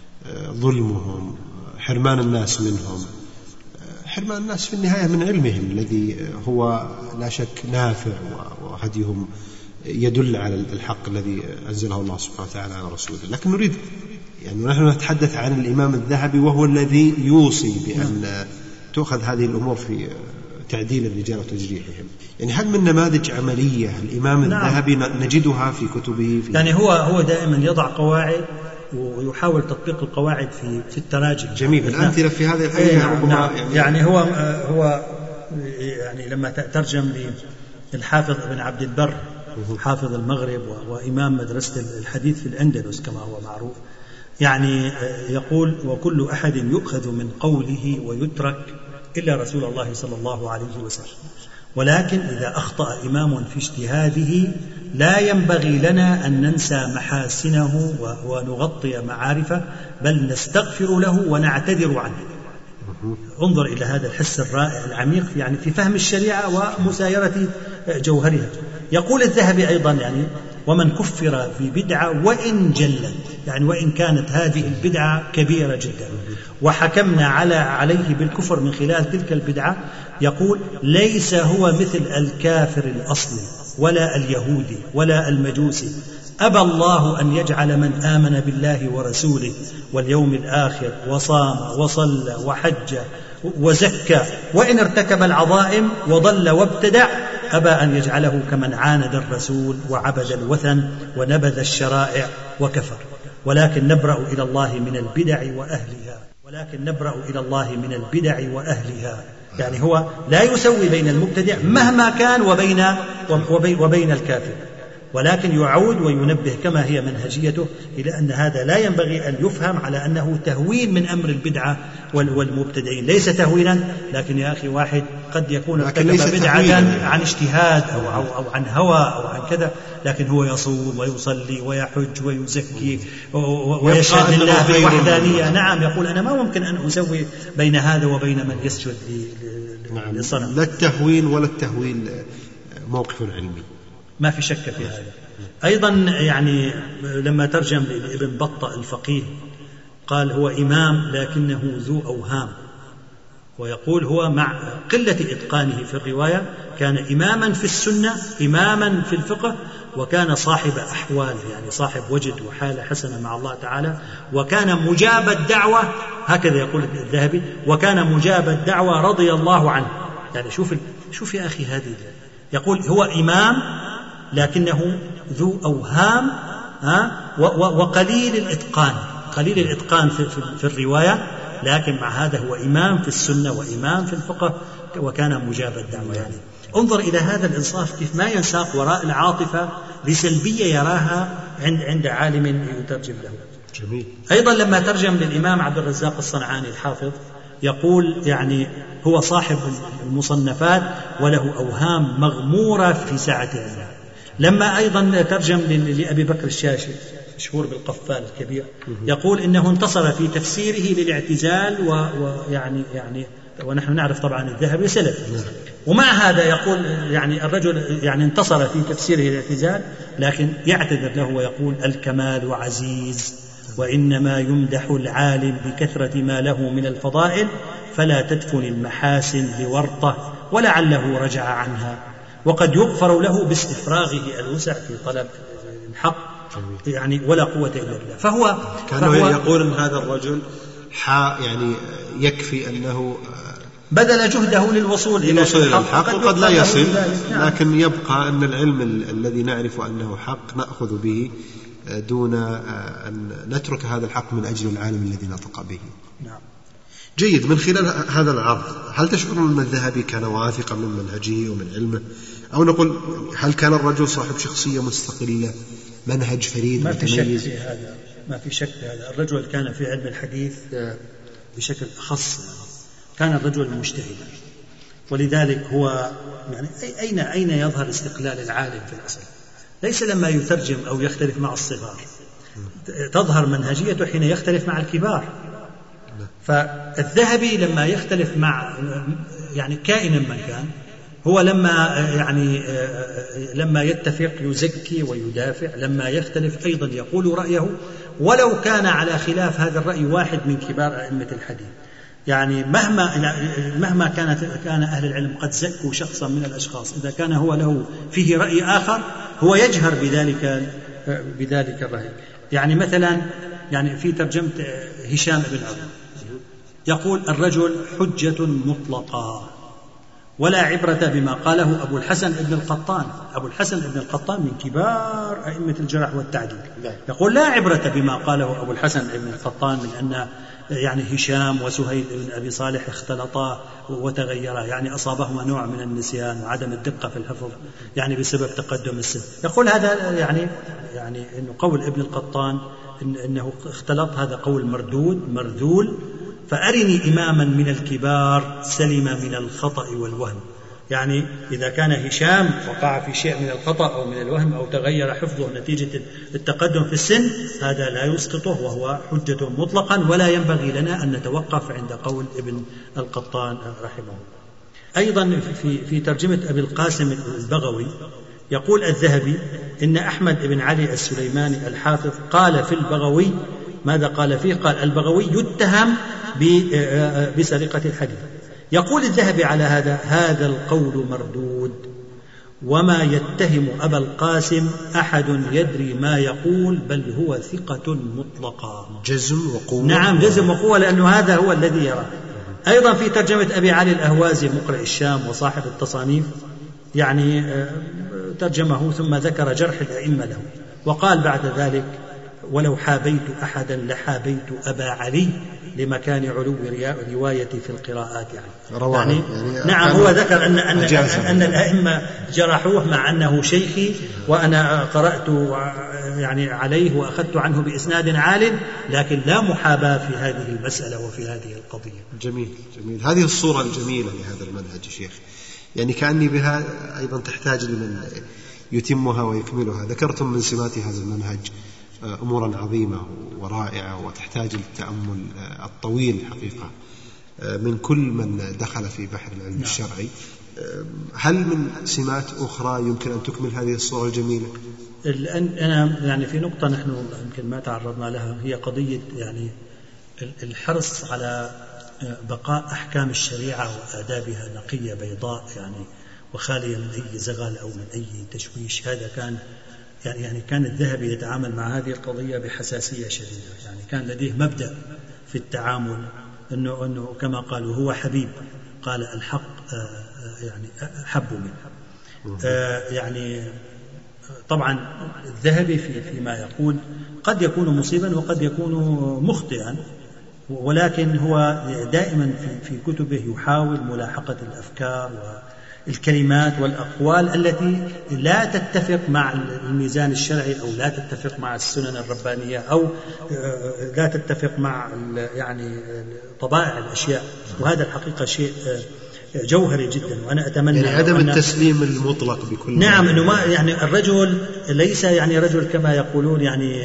ظلمهم، حرمان الناس منهم، حرمان الناس في النهاية من علمهم الذي هو لا شك نافع وهديهم يدل على الحق الذي أنزله الله سبحانه وتعالى على رسوله. لكن نريد يعني نحن نتحدث عن الإمام الذهبي وهو الذي يوصي بأن تأخذ هذه الأمور في تعديل الرجال وتجريحهم. يعني هل من نماذج عملية الإمام الذهبي نجدها في كتبه؟ يعني هو دائما يضع قواعد ويحاول تطبيق القواعد في التراجم. جميل. الأمثلة في هذه الحقيقة يعني هو يعني لما ترجم للحافظ ابن عبد البر حافظ المغرب وإمام مدرسة الحديث في الأندلس كما هو معروف، يعني يقول: وكل أحد يؤخذ من قوله ويترك إلا رسول الله صلى الله عليه وسلم، ولكن إذا أخطأ إمام في اجتهاده لا ينبغي لنا أن ننسى محاسنه ونغطي معارفه، بل نستغفر له ونعتذر عنه. انظر إلى هذا الحس الرائع العميق يعني في فهم الشريعة ومسايرة جوهرها. يقول الذهبي أيضا يعني: ومن كفر في بدعة وإن جلت، يعني وإن كانت هذه البدعة كبيرة جدا وحكمنا عليه بالكفر من خلال تلك البدعة، يقول: ليس هو مثل الكافر الأصلي ولا اليهودي ولا المجوسي، أبى الله أن يجعل من آمن بالله ورسوله واليوم الآخر وصام وصلى وحج وزكى وإن ارتكب العظائم وضل وابتدع، أبى أن يجعله كمن عاند الرسول وعبد الوثن ونبذ الشرائع وكفر، ولكن نبرأ إلى الله من البدع وأهلها. يعني هو لا يسوي بين المبتدع مهما كان وبين الكافر، ولكن يعود وينبه كما هي منهجيته إلى أن هذا لا ينبغي أن يفهم على أنه تهوين من أمر البدعة والمبتدعين، ليس تهوينا، لكن يا أخي واحد قد يكون ارتكب بدعة عن اجتهاد أو عن هوى أو عن كذا، لكن هو يصوم ويصلي ويحج ويزكي ويشهد لله بالوحدانية. نعم، يقول أنا ما ممكن أن أسوي بين هذا وبين من يسجد للصنم. لا التهوين ولا التهويل موقف علمي، ما في شك في هذا. أيضا يعني لما ترجم لابن بطة الفقيه قال: هو إمام لكنه ذو أوهام، ويقول هو مع قلة إتقانه في الرواية كان إماما في السنة، إماما في الفقه، وكان صاحب أحوال، يعني صاحب وجد وحالة حسنة مع الله تعالى، وكان مجاب الدعوة، هكذا يقول الذهبي، وكان مجاب الدعوة رضي الله عنه. يعني شوف يا أخي هذه، يقول هو إمام لكنه ذو أوهام وقليل الإتقان، قليل الإتقان في الرواية، لكن مع هذا هو إمام في السنة وإمام في الفقه وكان مجاب الدعوة. يعني انظر إلى هذا الإنصاف كيف ما ينساق وراء العاطفة لسلبية يراها عند عالم يترجم له. جميل. أيضا لما ترجم للإمام عبد الرزاق الصنعاني الحافظ يقول يعني هو صاحب المصنفات وله أوهام مغمورة في ساعة الله. لما أيضا ترجم لأبي بكر الشاشي مشهور بالقفال الكبير يقول إنه انتصر في تفسيره للاعتزال ويعني ونحن نعرف طبعا الذهبي سلف، ومع هذا يقول يعني الرجل يعني انتصر في تفسيره للاعتزال، لكن يعتذر له ويقول: الكمال عزيز، وإنما يمدح العالم بكثرة ما له من الفضائل، فلا تدفن المحاسن بورطة ولعله رجع عنها، وقد يغفر له باستفراغه الوسع في طلب الحق، يعني ولا قوة إلا بالله. فهو يقول أن هذا الرجل يعني يكفي أنه بذل جهده للوصول إلى الحق وقد لا يصل، لكن يبقى أن العلم الذي نعرف أنه حق نأخذ به دون أن نترك هذا الحق من أجل العالم الذي نطق به. نعم. جيد. من خلال هذا العرض هل تشعرون أن الذهبي كان واثقا من منهجه ومن علمه، أو نقول هل كان الرجل صاحب شخصية مستقلة، منهج فريد متميز؟ ما في شك في هذا. الرجل كان في علم الحديث بشكل أخص، كان الرجل مجتهدا، ولذلك هو يعني أين يظهر استقلال العالم في الأصل؟ ليس لما يترجم أو يختلف مع الصغار، تظهر منهجيته حين يختلف مع الكبار. فالذهبي لما يختلف مع يعني كائنا من كان، هو لما يتفق يزكي ويدافع، لما يختلف أيضا يقول رأيه ولو كان على خلاف هذا الرأي واحد من كبار أئمة الحديث. يعني مهما كان أهل العلم قد زكوا شخصا من الأشخاص، إذا كان هو له فيه رأي آخر هو يجهر بذلك الرأي. يعني مثلا في ترجمة هشام بن عروة يقول: الرجل حجة مطلقة ولا عبرة بما قاله أبو الحسن ابن القطان. أبو الحسن ابن القطان من كبار أئمة الجرح والتعديل، يقول: لا عبرة بما قاله أبو الحسن ابن القطان من أن هشام وسهيل بن أبي صالح اختلطا وتغيرا، أصابهما نوع من النسيان وعدم الدقة في الحفظ بسبب تقدم السن. يقول هذا إنه قول ابن القطان إنه اختلط، هذا قول مردول. فأرني إماما من الكبار سلم من الخطأ والوهم. إذا كان هشام وقع في شيء من الخطأ أو من الوهم أو تغير حفظه نتيجة التقدم في السن، هذا لا يسقطه وهو حجة مطلقا، ولا ينبغي لنا أن نتوقف عند قول ابن القطان رحمه الله. أيضا في ترجمة أبي القاسم البغوي يقول الذهبي: إن أحمد بن علي السليماني الحافظ قال في البغوي، ماذا قال فيه؟ قال: البغوي يتهم بسرقة الحديث. يقول الذهبي على هذا القول مردود، وما يتهم أبا القاسم أحد يدري ما يقول، بل هو ثقة مطلقة. جزم وقوة. نعم، جزم وقوة، لأنه هذا هو الذي يرى. أيضا في ترجمة أبي علي الأهوازي مقرئ الشام وصاحب التصانيف ترجمه ثم ذكر جرح الأئمة له، وقال بعد ذلك: ولو حابيت أحدا لحابيت أبا علي لمكان علو روايتي في القراءات. نعم، هو ذكر أن الأئمة جرحوه مع أنه شيخي، وأنا قرأت عليه وأخذت عنه بإسناد عال، لكن لا محاباة في هذه المسألة وفي هذه القضية. جميل. هذه الصورة الجميلة لهذا المنهج شيخ، كأني بها أيضا تحتاج لمن يتمها ويكملها. ذكرتم من سمات هذا المنهج أمورا عظيمة ورائعة وتحتاج للتأمل الطويل حقيقة من كل من دخل في بحر العلم الشرعي. هل من سمات أخرى يمكن أن تكمل هذه الصورة الجميلة؟ أنا في نقطة نحن يمكن ما تعرضنا لها، هي قضية الحرص على بقاء أحكام الشريعة وآدابها نقية بيضاء وخالية من أي زغل أو من أي تشويش. هذا كان كان الذهبي يتعامل مع هذه القضية بحساسية شديدة. كان لديه مبدأ في التعامل أنه كما قالوا هو حبيب، قال الحق أحب منه. طبعا الذهبي فيما يقول قد يكون مصيبا وقد يكون مخطئا، ولكن هو دائما في كتبه يحاول ملاحقة الأفكار والكلمات والأقوال التي لا تتفق مع الميزان الشرعي، أو لا تتفق مع السنن الربانية، أو لا تتفق مع طبائع الأشياء. وهذا الحقيقة شيء جوهري جدا، وأنا أتمنى عدم التسليم المطلق بكل نعم، إنه ما الرجل ليس رجل كما يقولون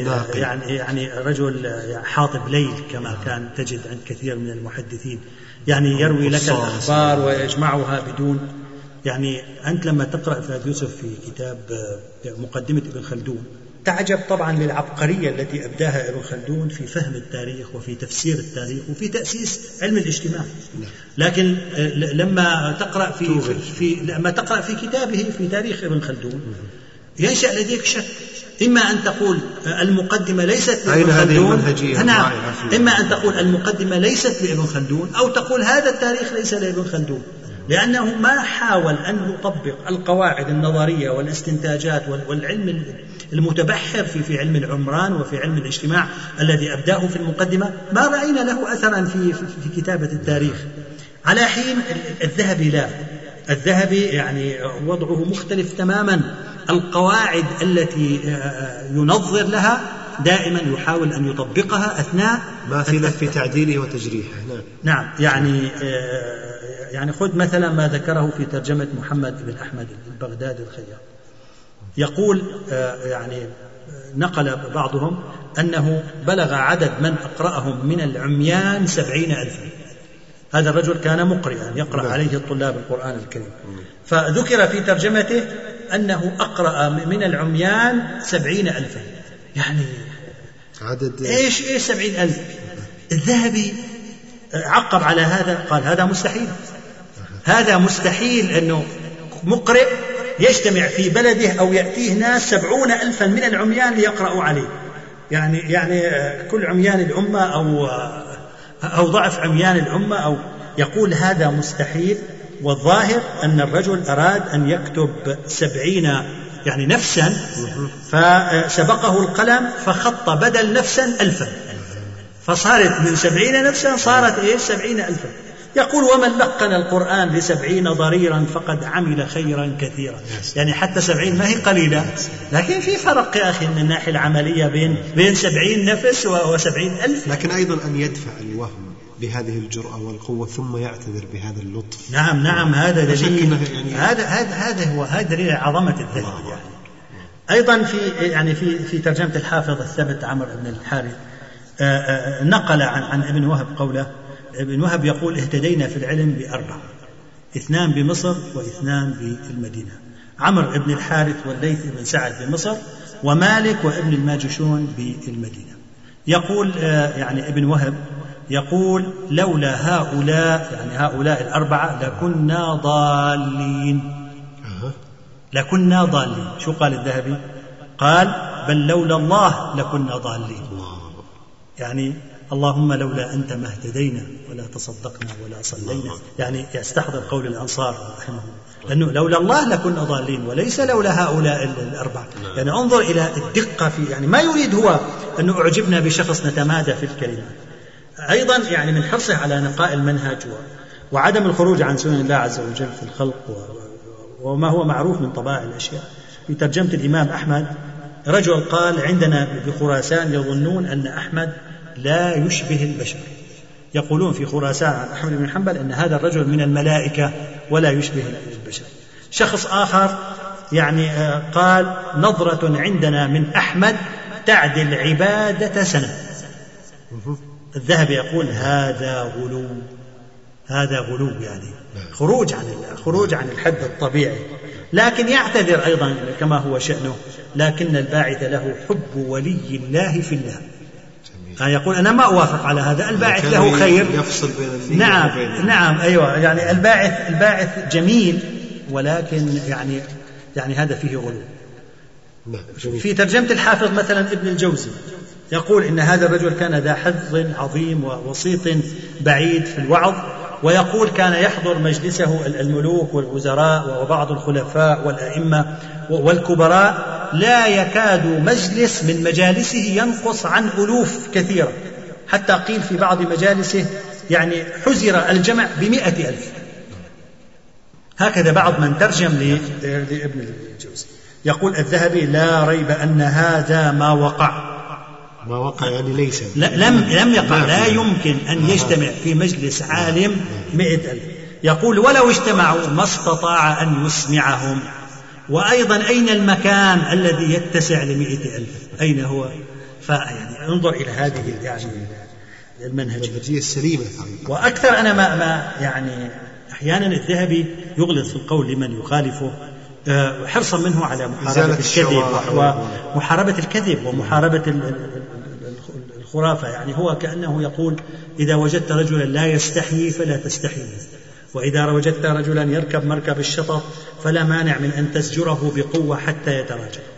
رجل حاطب ليل كما كان تجد عند كثير من المحدثين، يروي لك الأخبار ويجمعها بدون أنت لما تقرأ فهد يوسف في كتاب مقدمة ابن خلدون تعجب طبعا للعبقرية التي أبداها ابن خلدون في فهم التاريخ وفي تفسير التاريخ وفي تأسيس علم الاجتماع. لكن لما تقرأ في كتابه في تاريخ ابن خلدون ينشأ لديك شك، إما أن تقول المقدمة ليست لابن خلدون، نعم، إما أن تقول المقدمة ليست لابن خلدون، أو تقول هذا التاريخ ليس لابن خلدون، لأنه ما حاول أن يطبق القواعد النظرية والاستنتاجات والعلم المتبحر في علم العمران وفي علم الاجتماع الذي أبداه في المقدمة. ما رأينا له أثرا في كتابة التاريخ. على حين الذهبي لا، الذهبي يعني وضعه مختلف تماما. القواعد التي ينظر لها دائما يحاول أن يطبقها أثناء ما في تعديله وتجريحه. نعم، يعني خذ مثلا ما ذكره في ترجمة محمد بن أحمد البغدادي الخياط، يقول يعني نقل بعضهم أنه بلغ عدد من أقرأهم من العميان 70,000. هذا الرجل كان مقرئا يقرأ عليه الطلاب القرآن الكريم، فذكر في ترجمته أنه أقرأ من العميان 70,000. يعني عدد إيش 70,000؟ الذهبي عقب على هذا قال هذا مستحيل، هذا مستحيل أنه مقرئ يجتمع في بلده أو يأتيه ناس 70,000 من العميان ليقرأوا عليه، يعني كل عميان الأمة أو ضعف عميان الأمة، أو يقول هذا مستحيل. والظاهر أن الرجل أراد أن يكتب 70 يعني نفسا، فسبقه القلم فخط بدل نفسا 1000، فصارت من 70 نفسا صارت 70,000. يقول ومن لقن القرآن ل70 ضريرا فقد عمل خيرا كثيرا. يعني حتى 70 ما هي قليلة، لكن في فرق يا أخي من الناحية العملية بين 70 نفس و70,000. لكن أيضا أن يدفع الوهم بهذه الجرأة والقوة ثم يعتذر بهذا اللطف. نعم هذا دليل، هذا دليل عظمة الذهبي. يعني أيضا في ترجمة الحافظ الثبت عمرو بن الحارث نقل عن ابن وهب قوله. ابن وهب يقول اهتدينا في العلم ب4: 2 بمصر و2 بالمدينة، عمرو بن الحارث والليث بن سعد بمصر، ومالك وابن الماجشون بالمدينة. يقول يعني ابن وهب يقول لولا هؤلاء 4 لكنا ضالين. لكنا ضالين. شو قال الذهبي؟ قال بل لولا الله لكنا ضالين. يعني اللهم لولا أنت ما اهتدينا ولا تصدقنا ولا صلينا. يعني يستحضر قول الأنصار رحمه الله، لأنه لولا الله لكنا ضالين وليس لولا هؤلاء 4. يعني انظر إلى الدقة في، يعني ما يريد هو أنه أعجبنا بشخص نتمادى في الكلمات. أيضا يعني من حرصه على نقاء المنهج وعدم الخروج عن سنن الله عز وجل في الخلق وما هو معروف من طبائع الأشياء. في ترجمة الإمام أحمد رجل قال عندنا بخراسان يظنون أن أحمد لا يشبه البشر، يقولون في خراسان عن أحمد بن حنبل أن هذا الرجل من الملائكة ولا يشبه البشر. شخص آخر يعني قال نظرة عندنا من أحمد تعدل عبادة سنة. الذهبي يقول هذا غلو، يعني خروج عن الحد الطبيعي. لكن يعتذر أيضا كما هو شأنه، لكن الباعث له حب ولي الله في الله. يقول أنا ما أوافق على هذا، الباعث له خير. يفصل بين نعم أيوة، يعني الباعث جميل، ولكن يعني هذا فيه غلو. في ترجمة الحافظ مثلا ابن الجوزي يقول إن هذا الرجل كان ذا حظ عظيم ووسيط بعيد في الوعظ، ويقول كان يحضر مجلسه الملوك والوزراء وبعض الخلفاء والأئمة والكبراء، لا يكاد مجلس من مجالسه ينقص عن ألوف كثيرة، حتى قيل في بعض مجالسه يعني حزر الجمع ب100,000. هكذا بعض من ترجم لابن الجوزي. يقول الذهبي لا ريب أن هذا ما وقع يعني ليس لم يقع. لا يمكن أن يجتمع في مجلس عالم 100,000. يقول ولو اجتمعوا ما استطاع أن يسمعهم. وأيضا أين المكان الذي يتسع ل100,000؟ أين هو؟ فيعني انظر إلى هذه يعني المنهجية السليمة. وأكثر أنا ما يعني أحيانا الذهبي يغلط في القول لمن يخالفه حرصا منه على محاربة الكذب ومحاربة الخرافة. يعني هو كأنه يقول إذا وجدت رجلا لا يستحيي فلا تستحي، وإذا وجدت رجلا يركب مركب الشطط فلا مانع من أن تزجره بقوة حتى يتراجع.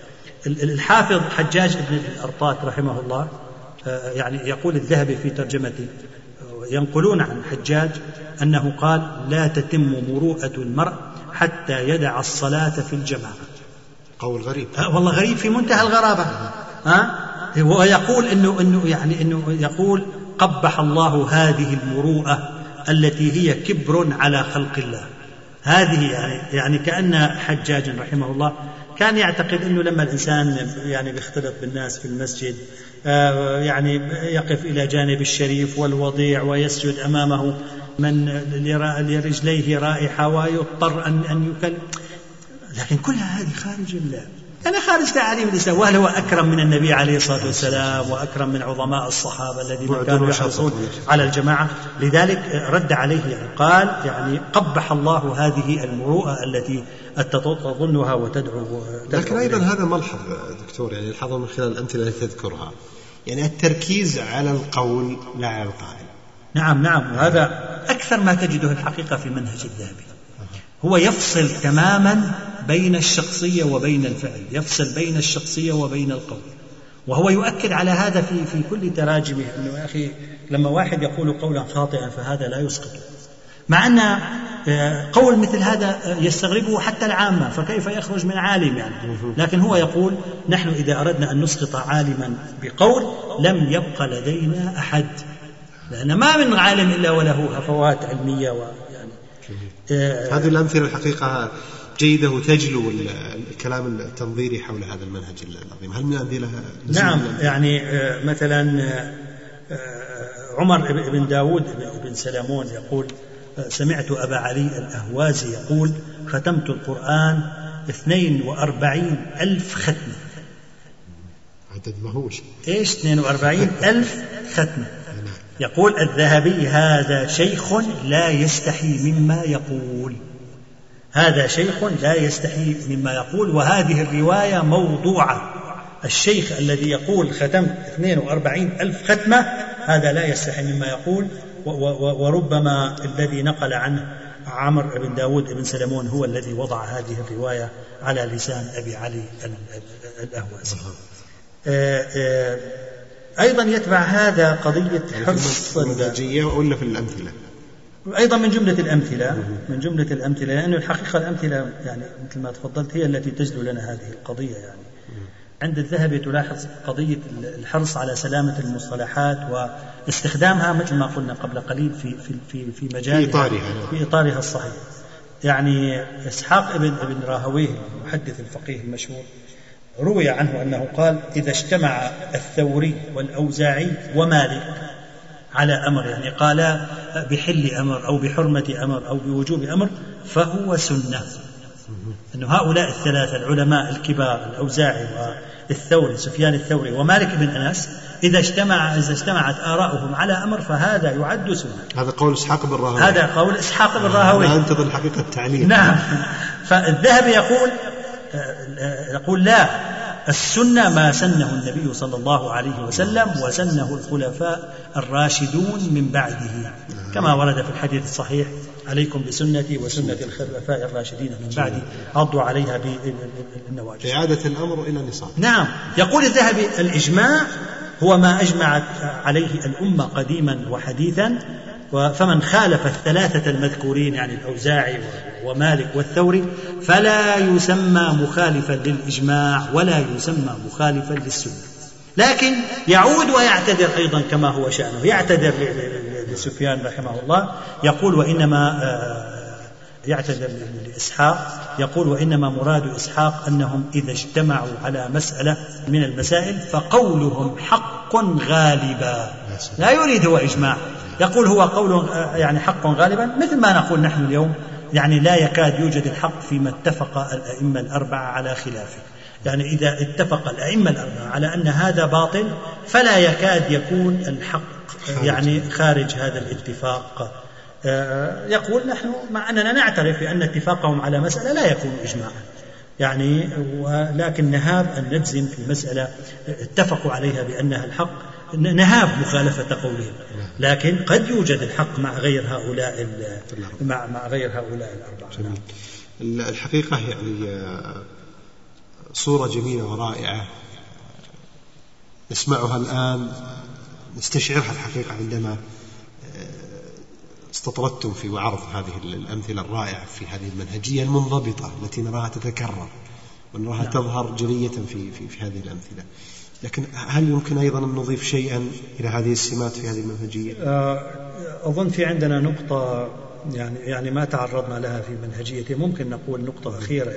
الحافظ حجاج بن الأرطاط رحمه الله يعني يقول الذهبي في ترجمته، ينقلون عن حجاج أنه قال: لا تتم مروءة المرء حتى يدع الصلاة في الجماعة. قول غريب، والله غريب في منتهى الغرابة. ويقول إنه يقول: قبح الله هذه المروءة التي هي كبر على خلق الله. هذه يعني كأن حجاج رحمه الله كان يعتقد أنه لما الإنسان يعني بيختلط بالناس في المسجد يعني يقف إلى جانب الشريف والوضيع ويسجد أمامه من لرجليه رائحة ويضطر أن يكلم، لكن كلها هذه خارج الله، يعني خارج تعاليم الإسلام. وهل هو أكرم من النبي عليه الصلاة والسلام وأكرم من عظماء الصحابة الذين كانوا يحرصون على الجماعة؟ لذلك رد عليه يعني قال: يعني قبح الله هذه المروءة التي تظنها وتدعو. لكن أيضا هذا ملحظ دكتور، يعني الحظ من خلال الأمثلة التي تذكرها، يعني التركيز على القول لا على القائل. نعم، وهذا أكثر ما تجده الحقيقة في منهج الذهبي. هو يفصل تماما بين الشخصية وبين الفعل، يفصل بين الشخصية وبين القول، وهو يؤكد على هذا في كل تراجمه، أنه يا أخي لما واحد يقول قولا خاطئا فهذا لا يسقط، مع أن قول مثل هذا يستغربه حتى العامة، فكيف يخرج من عالم يعني؟ لكن هو يقول: نحن إذا أردنا أن نسقط عالما بقول لم يبق لدينا أحد، لأن ما من عالم إلا وله هفوات علمية هذه الأمثلة الحقيقة جيدة وتجلو الكلام التنظيري حول هذا المنهج العظيم. هل من أمثلة؟ نعم، يعني مثلا عمر بن داود بن سلامون يقول: سمعت أبا علي الأهوازي يقول: ختمت القرآن 42,000 ختمة. عدد مهوش. إيش 42,000 ختمة؟ يقول الذهبي: هذا شيخ لا يستحي مما يقول، هذا شيخ لا يستحي مما يقول، وهذه الرواية موضوعة. الشيخ الذي يقول ختمت 42,000 ختمة هذا لا يستحي مما يقول، وربما الذي نقل عنه عمر بن داود بن سلمون هو الذي وضع هذه الرواية على لسان أبي علي الأهوازي. أيضا يتبع هذا قضية حرص المنهجية ولا في الأمثلة، أيضا من جملة الأمثلة، لأنه الحقيقة الأمثلة يعني مثل ما تفضلت هي التي تجلو لنا هذه القضية. يعني عند الذهبي تلاحظ قضية الحرص على سلامة المصطلحات واستخدامها مثل ما قلنا قبل قليل في مجالها في إطارها الصحيح. يعني إسحاق ابن راهويه المحدث الفقيه المشهور روي عنه أنه قال: إذا اجتمع الثوري والأوزاعي ومالك على أمر، يعني قال بحل أمر أو بحرمة أمر أو بوجوب أمر، فهو سنة. أنه هؤلاء الثلاثة العلماء الكبار الأوزاعي والثوري سفيان الثوري ومالك بن أنس إذا اجتمعت آراؤهم على أمر فهذا يعد سنة. هذا قول إسحاق بن راهويه. هذا قول إسحاق بن راهويه. لا أنتظر الحقيقة التعليل. نعم. فالذهبي يقول لا، السنة ما سنه النبي صلى الله عليه وسلم وسنه الخلفاء الراشدون من بعده، كما ورد في الحديث الصحيح: عليكم بسنتي وسنة الخلفاء الراشدين من بعدي عضوا عليها بالنواجذ. إعادة الأمر إلى النصاب. نعم. يقول الذهبي: الإجماع هو ما أجمعت عليه الأمة قديما وحديثا، فمن خالف الثلاثة المذكورين يعني الأوزاعي ومالك والثوري فلا يسمى مخالفا للإجماع ولا يسمى مخالفا للسنة. لكن يعود ويعتذر أيضا كما هو شأنه، يعتذر لسفيان رحمه الله، يقول وإنما يعتذر لإسحاق، يقول وإنما مراد إسحاق أنهم إذا اجتمعوا على مسألة من المسائل فقولهم حق غالبا، لا يريد هو إجماع، يقول هو قول يعني حق غالبا، مثل ما نقول نحن اليوم يعني لا يكاد يوجد الحق فيما اتفق الأئمة الأربعة على خلافه. يعني إذا اتفق الأئمة الأربعة على أن هذا باطل فلا يكاد يكون الحق يعني خارج هذا الاتفاق. يقول نحن مع أننا نعترف بأن اتفاقهم على مسألة لا يكون إجماعا يعني، ولكن نهاب أن نجزم في مسألة اتفقوا عليها بأنها الحق، نهاب مخالفة قولهم، لكن قد يوجد الحق مع غير هؤلاء الأربعة. الحقيقة يعني صورة جميلة ورائعة نسمعها الآن نستشعرها الحقيقة عندما استطردتم في وعرض هذه الأمثلة الرائعة في هذه المنهجية المنضبطة التي نراها تتكرر ونراها تظهر جلية في هذه الأمثلة. لكن هل يمكن أيضا أن نضيف شيئا إلى هذه السمات في هذه المنهجية؟ أظن في عندنا نقطة يعني ما تعرضنا لها في منهجيته، ممكن نقول نقطة أخيرة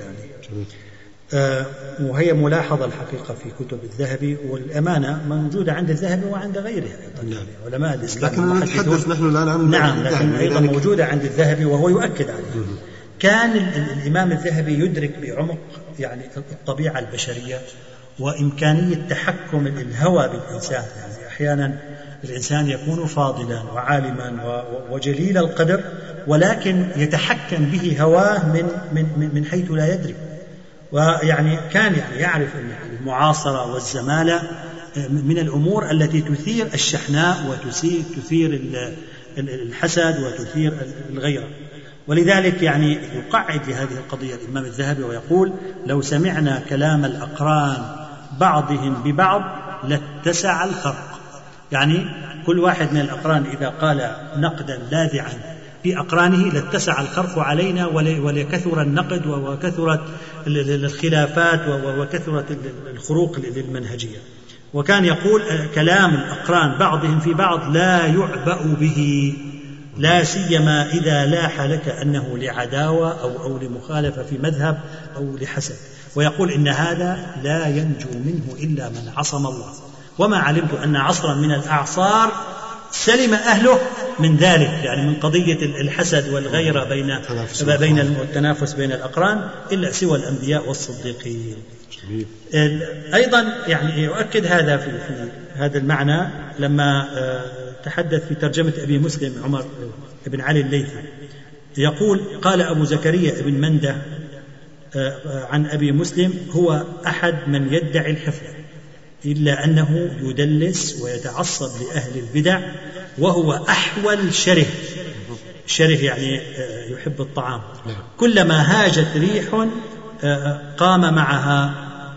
وهي ملاحظة الحقيقة في كتب الذهبي، والأمانة موجودة عند الذهبي وعند غيره أيضا علماء الإسلام. لكن نتحدث نحن الآن عن نعم، لكن أيضا موجودة عند الذهبي وهو يؤكد عليه. كان الإمام الذهبي يدرك بعمق الطبيعة البشرية وإمكانية تحكم الهوى بالإنسان. أحيانا الإنسان يكون فاضلا وعالما وجليل القدر، ولكن يتحكم به هواه من حيث لا يدري. كان يعرف أن المعاصرة والزمالة من الأمور التي تثير الشحناء وتثير الحسد وتثير الغيرة، ولذلك يقعد لهذه القضية الإمام الذهبي ويقول: لو سمعنا كلام الأقران بعضهم ببعض لاتسع الخرق. كل واحد من الأقران إذا قال نقدا لاذعا في أقرانه لاتسع الخرق علينا ولكثر النقد وكثرت الخلافات وكثرت الخروق للمنهجية. وكان يقول: كلام الأقران بعضهم في بعض لا يعبأ به، لا سيما إذا لاح لك أنه لعداوة أو لمخالفة في مذهب أو لحسد. ويقول: إن هذا لا ينجو منه إلا من عصم الله، وما علمت أن عصرا من الأعصار سلم أهله من ذلك، من قضية الحسد والغيرة بين التنافس بين الأقران، إلا سوى الأنبياء والصديقين. أيضا يؤكد هذا في هذا المعنى لما تحدث في ترجمة أبي مسلم عمر بن علي الليثي، يقول: قال أبو زكريا بن منده عن أبي مسلم: هو أحد من يدعي الحفظ، إلا أنه يدلس ويتعصب لأهل البدع، وهو أحول شره يحب الطعام، كلما هاجت ريح قام معها.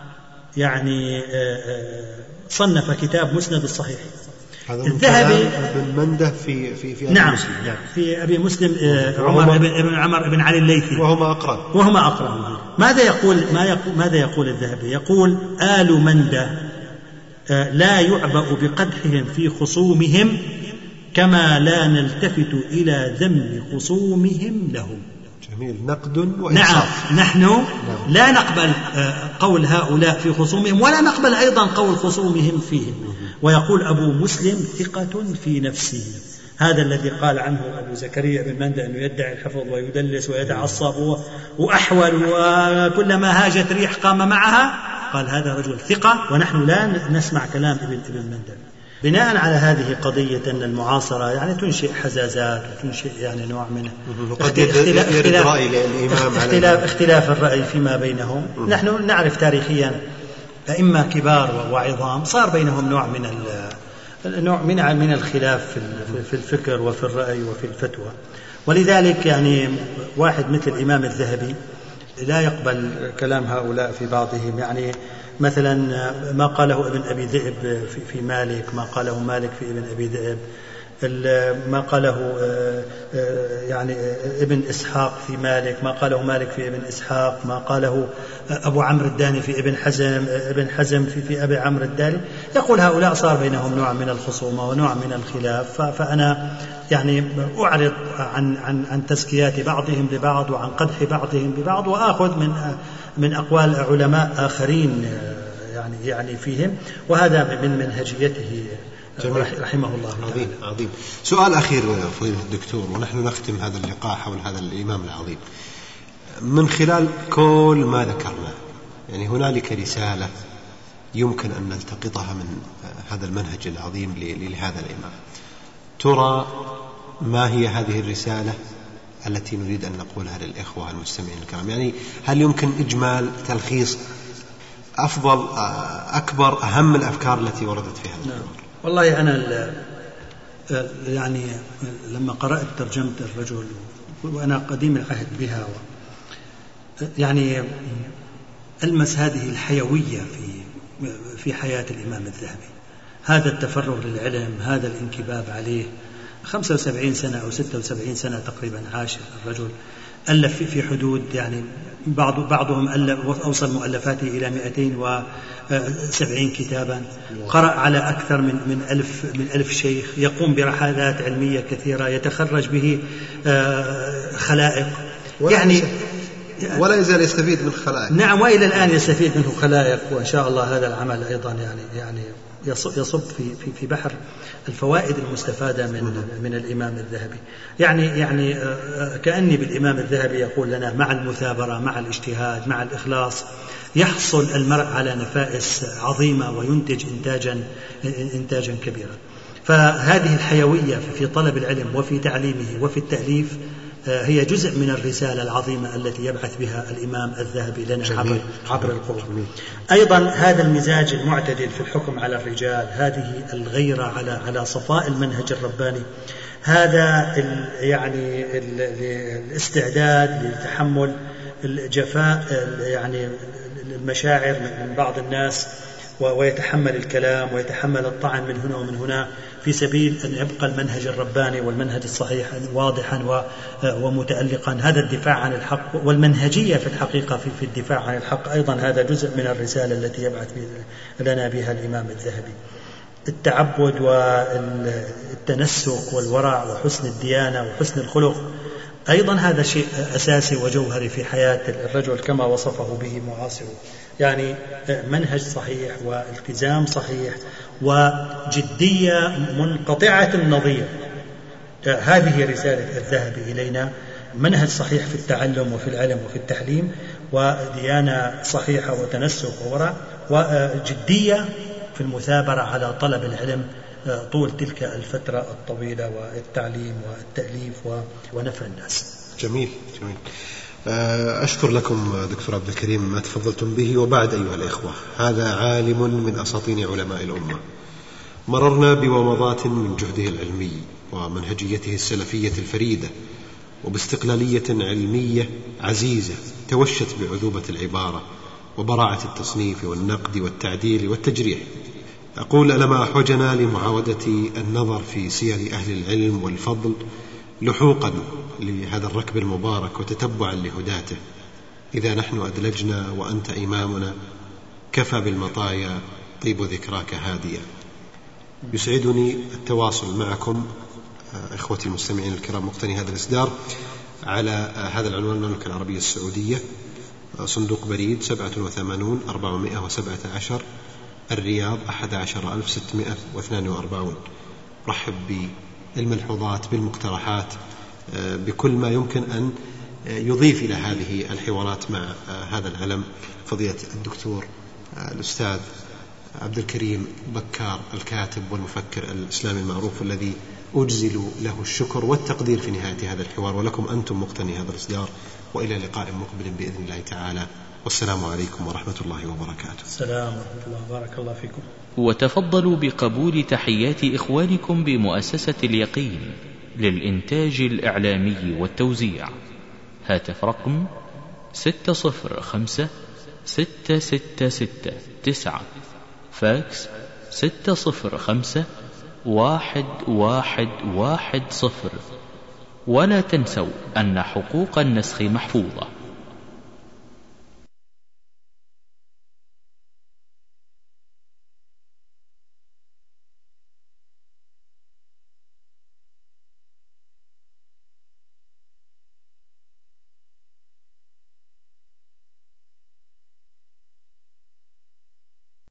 صنف كتاب مسند الصحيح. الذهبي بن منده في نعم مسلم. في أبي مسلم عمر بن علي الليثي، وهما أقران. ماذا يقول الذهبي؟ يقول: آل منده لا يعبأ بقدحهم في خصومهم، كما لا نلتفت إلى ذم خصومهم لهم. جميل، نقد وإنصاف. نعم، نحن لا نقبل قول هؤلاء في خصومهم، ولا نقبل أيضا قول خصومهم فيهم. ويقول أبو مسلم: ثقة في نفسه. هذا الذي قال عنه أبو زكريا بن منده أنه يدعي الحفظ ويدلس ويتعصب وأحول وكلما هاجت ريح قام معها، قال هذا رجل ثقة، ونحن لا نسمع كلام ابن منده. بناء على هذه قضية أن المعاصرة تنشئ حزازات وتنشئ نوع من اختلاف الرأي فيما بينهم. نحن نعرف تاريخيا أئمة كبار وعظام صار بينهم نوع من الخلاف في الفكر وفي الرأي وفي الفتوى، ولذلك واحد مثل الإمام الذهبي لا يقبل كلام هؤلاء في بعضهم. مثلا ما قاله ابن أبي ذئب في مالك، ما قاله مالك في ابن أبي ذئب، ما قاله ابن إسحاق في مالك، ما قاله مالك في ابن إسحاق، ما قاله أبو عمرو الداني في ابن حزم في أبي عمرو الداني. يقول هؤلاء صار بينهم نوع من الخصومة ونوع من الخلاف، فأنا أعرض عن تزكيات بعضهم لبعض وعن قدح بعضهم ببعض، وآخذ من أقوال علماء آخرين فيهم، وهذا من منهجيته رحمه الله. عظيم. سؤال أخير فضيلة الدكتور ونحن نختم هذا اللقاء حول هذا الإمام العظيم، من خلال كل ما ذكرنا هنالك رسالة يمكن أن نلتقطها من هذا المنهج العظيم لهذا الإمام، ترى ما هي هذه الرسالة التي نريد أن نقولها للإخوة المستمعين الكرام؟ هل يمكن إجمال تلخيص أفضل أكبر أهم الأفكار التي وردت في هذا الأمر؟ والله أنا لما قرأت ترجمة الرجل وأنا قديم العهد بها ألمس هذه الحيوية في حياة الإمام الذهبي، هذا التفرغ للعلم، هذا الانكباب عليه. 75 سنة أو 76 سنة تقريبا عاش الرجل، ألف في حدود يعني بعضهم أوصل مؤلفاته إلى 270 كتابا، قرأ على أكثر من 1000 شيخ، يقوم برحلات علمية كثيرة، يتخرج به خلائق يعني، ولا يزال يستفيد من خلائق. نعم، وإلى الآن يستفيد منه خلائق، وإن شاء الله هذا العمل أيضا يعني يصب في بحر الفوائد المستفادة من الإمام الذهبي. يعني كأني بالإمام الذهبي يقول لنا: مع المثابرة، مع الاجتهاد، مع الإخلاص، يحصل المرء على نفائس عظيمة وينتج إنتاجا كبيرا. فهذه الحيوية في طلب العلم وفي تعليمه وفي التأليف هي جزء من الرسالة العظيمة التي يبعث بها الإمام الذهبي لنا عبر القرون. أيضا هذا المزاج المعتدل في الحكم على الرجال، هذه الغيرة على صفاء المنهج الرباني، هذا يعني الاستعداد لتحمل الجفاء يعني المشاعر من بعض الناس، ويتحمل الكلام ويتحمل الطعن من هنا ومن هنا في سبيل أن يبقى المنهج الرباني والمنهج الصحيح واضحا ومتألقا. هذا الدفاع عن الحق والمنهجية في الحقيقة في الدفاع عن الحق أيضا هذا جزء من الرسالة التي يبعث لنا بها الإمام الذهبي. التعبد والتنسك والورع وحسن الديانة وحسن الخلق أيضا هذا شيء أساسي وجوهري في حياة الرجل كما وصفه به معاصره، يعني منهج صحيح والتزام صحيح وجدية منقطعة النظير. هذه رسالة الذهبي إلينا: منهج صحيح في التعلم وفي العلم وفي التحليم، وديانة صحيحة وتنسك وورع، وجدية في المثابرة على طلب العلم طول تلك الفترة الطويلة، والتعليم والتأليف ونفع الناس. جميل. أشكر لكم دكتور عبد الكريم ما تفضلتم به. وبعد أيها الإخوة، هذا عالم من أساطين علماء الأمة، مررنا بومضات من جهده العلمي ومنهجيته السلفية الفريدة، وباستقلالية علمية عزيزة توشت بعذوبة العبارة وبراعة التصنيف والنقد والتعديل والتجريح. أقول: ألما أحوجنا لمعاودة النظر في سير أهل العلم والفضل لحوقا لهذا الركب المبارك وتتبعا لهداته. إذا نحن أدلجنا وأنت إمامنا، كفى بالمطايا طيب ذكراك هاديا. يسعدني التواصل معكم إخوتي المستمعين الكرام مقتني هذا الإصدار على هذا العنوان: المملكة العربية السعودية، صندوق بريد 87 417 الرياض 11642. رحب بالملحوظات، بالمقترحات، بكل ما يمكن أن يضيف إلى هذه الحوارات مع هذا العلم. فضيلة الدكتور الأستاذ عبد الكريم بكار، الكاتب والمفكر الإسلامي المعروف، الذي أجزل له الشكر والتقدير في نهاية هذا الحوار، ولكم أنتم مقتني هذا الإصدار. وإلى لقاء مقبل بإذن الله تعالى، والسلام عليكم ورحمة الله وبركاته. السلام ورحمة الله، بارك الله فيكم. وتفضلوا بقبول تحيات إخوانكم بمؤسسة اليقين للإنتاج الإعلامي والتوزيع. هاتف رقم 605-666-9، فاكس 605-1110. ولا تنسوا أن حقوق النسخ محفوظة.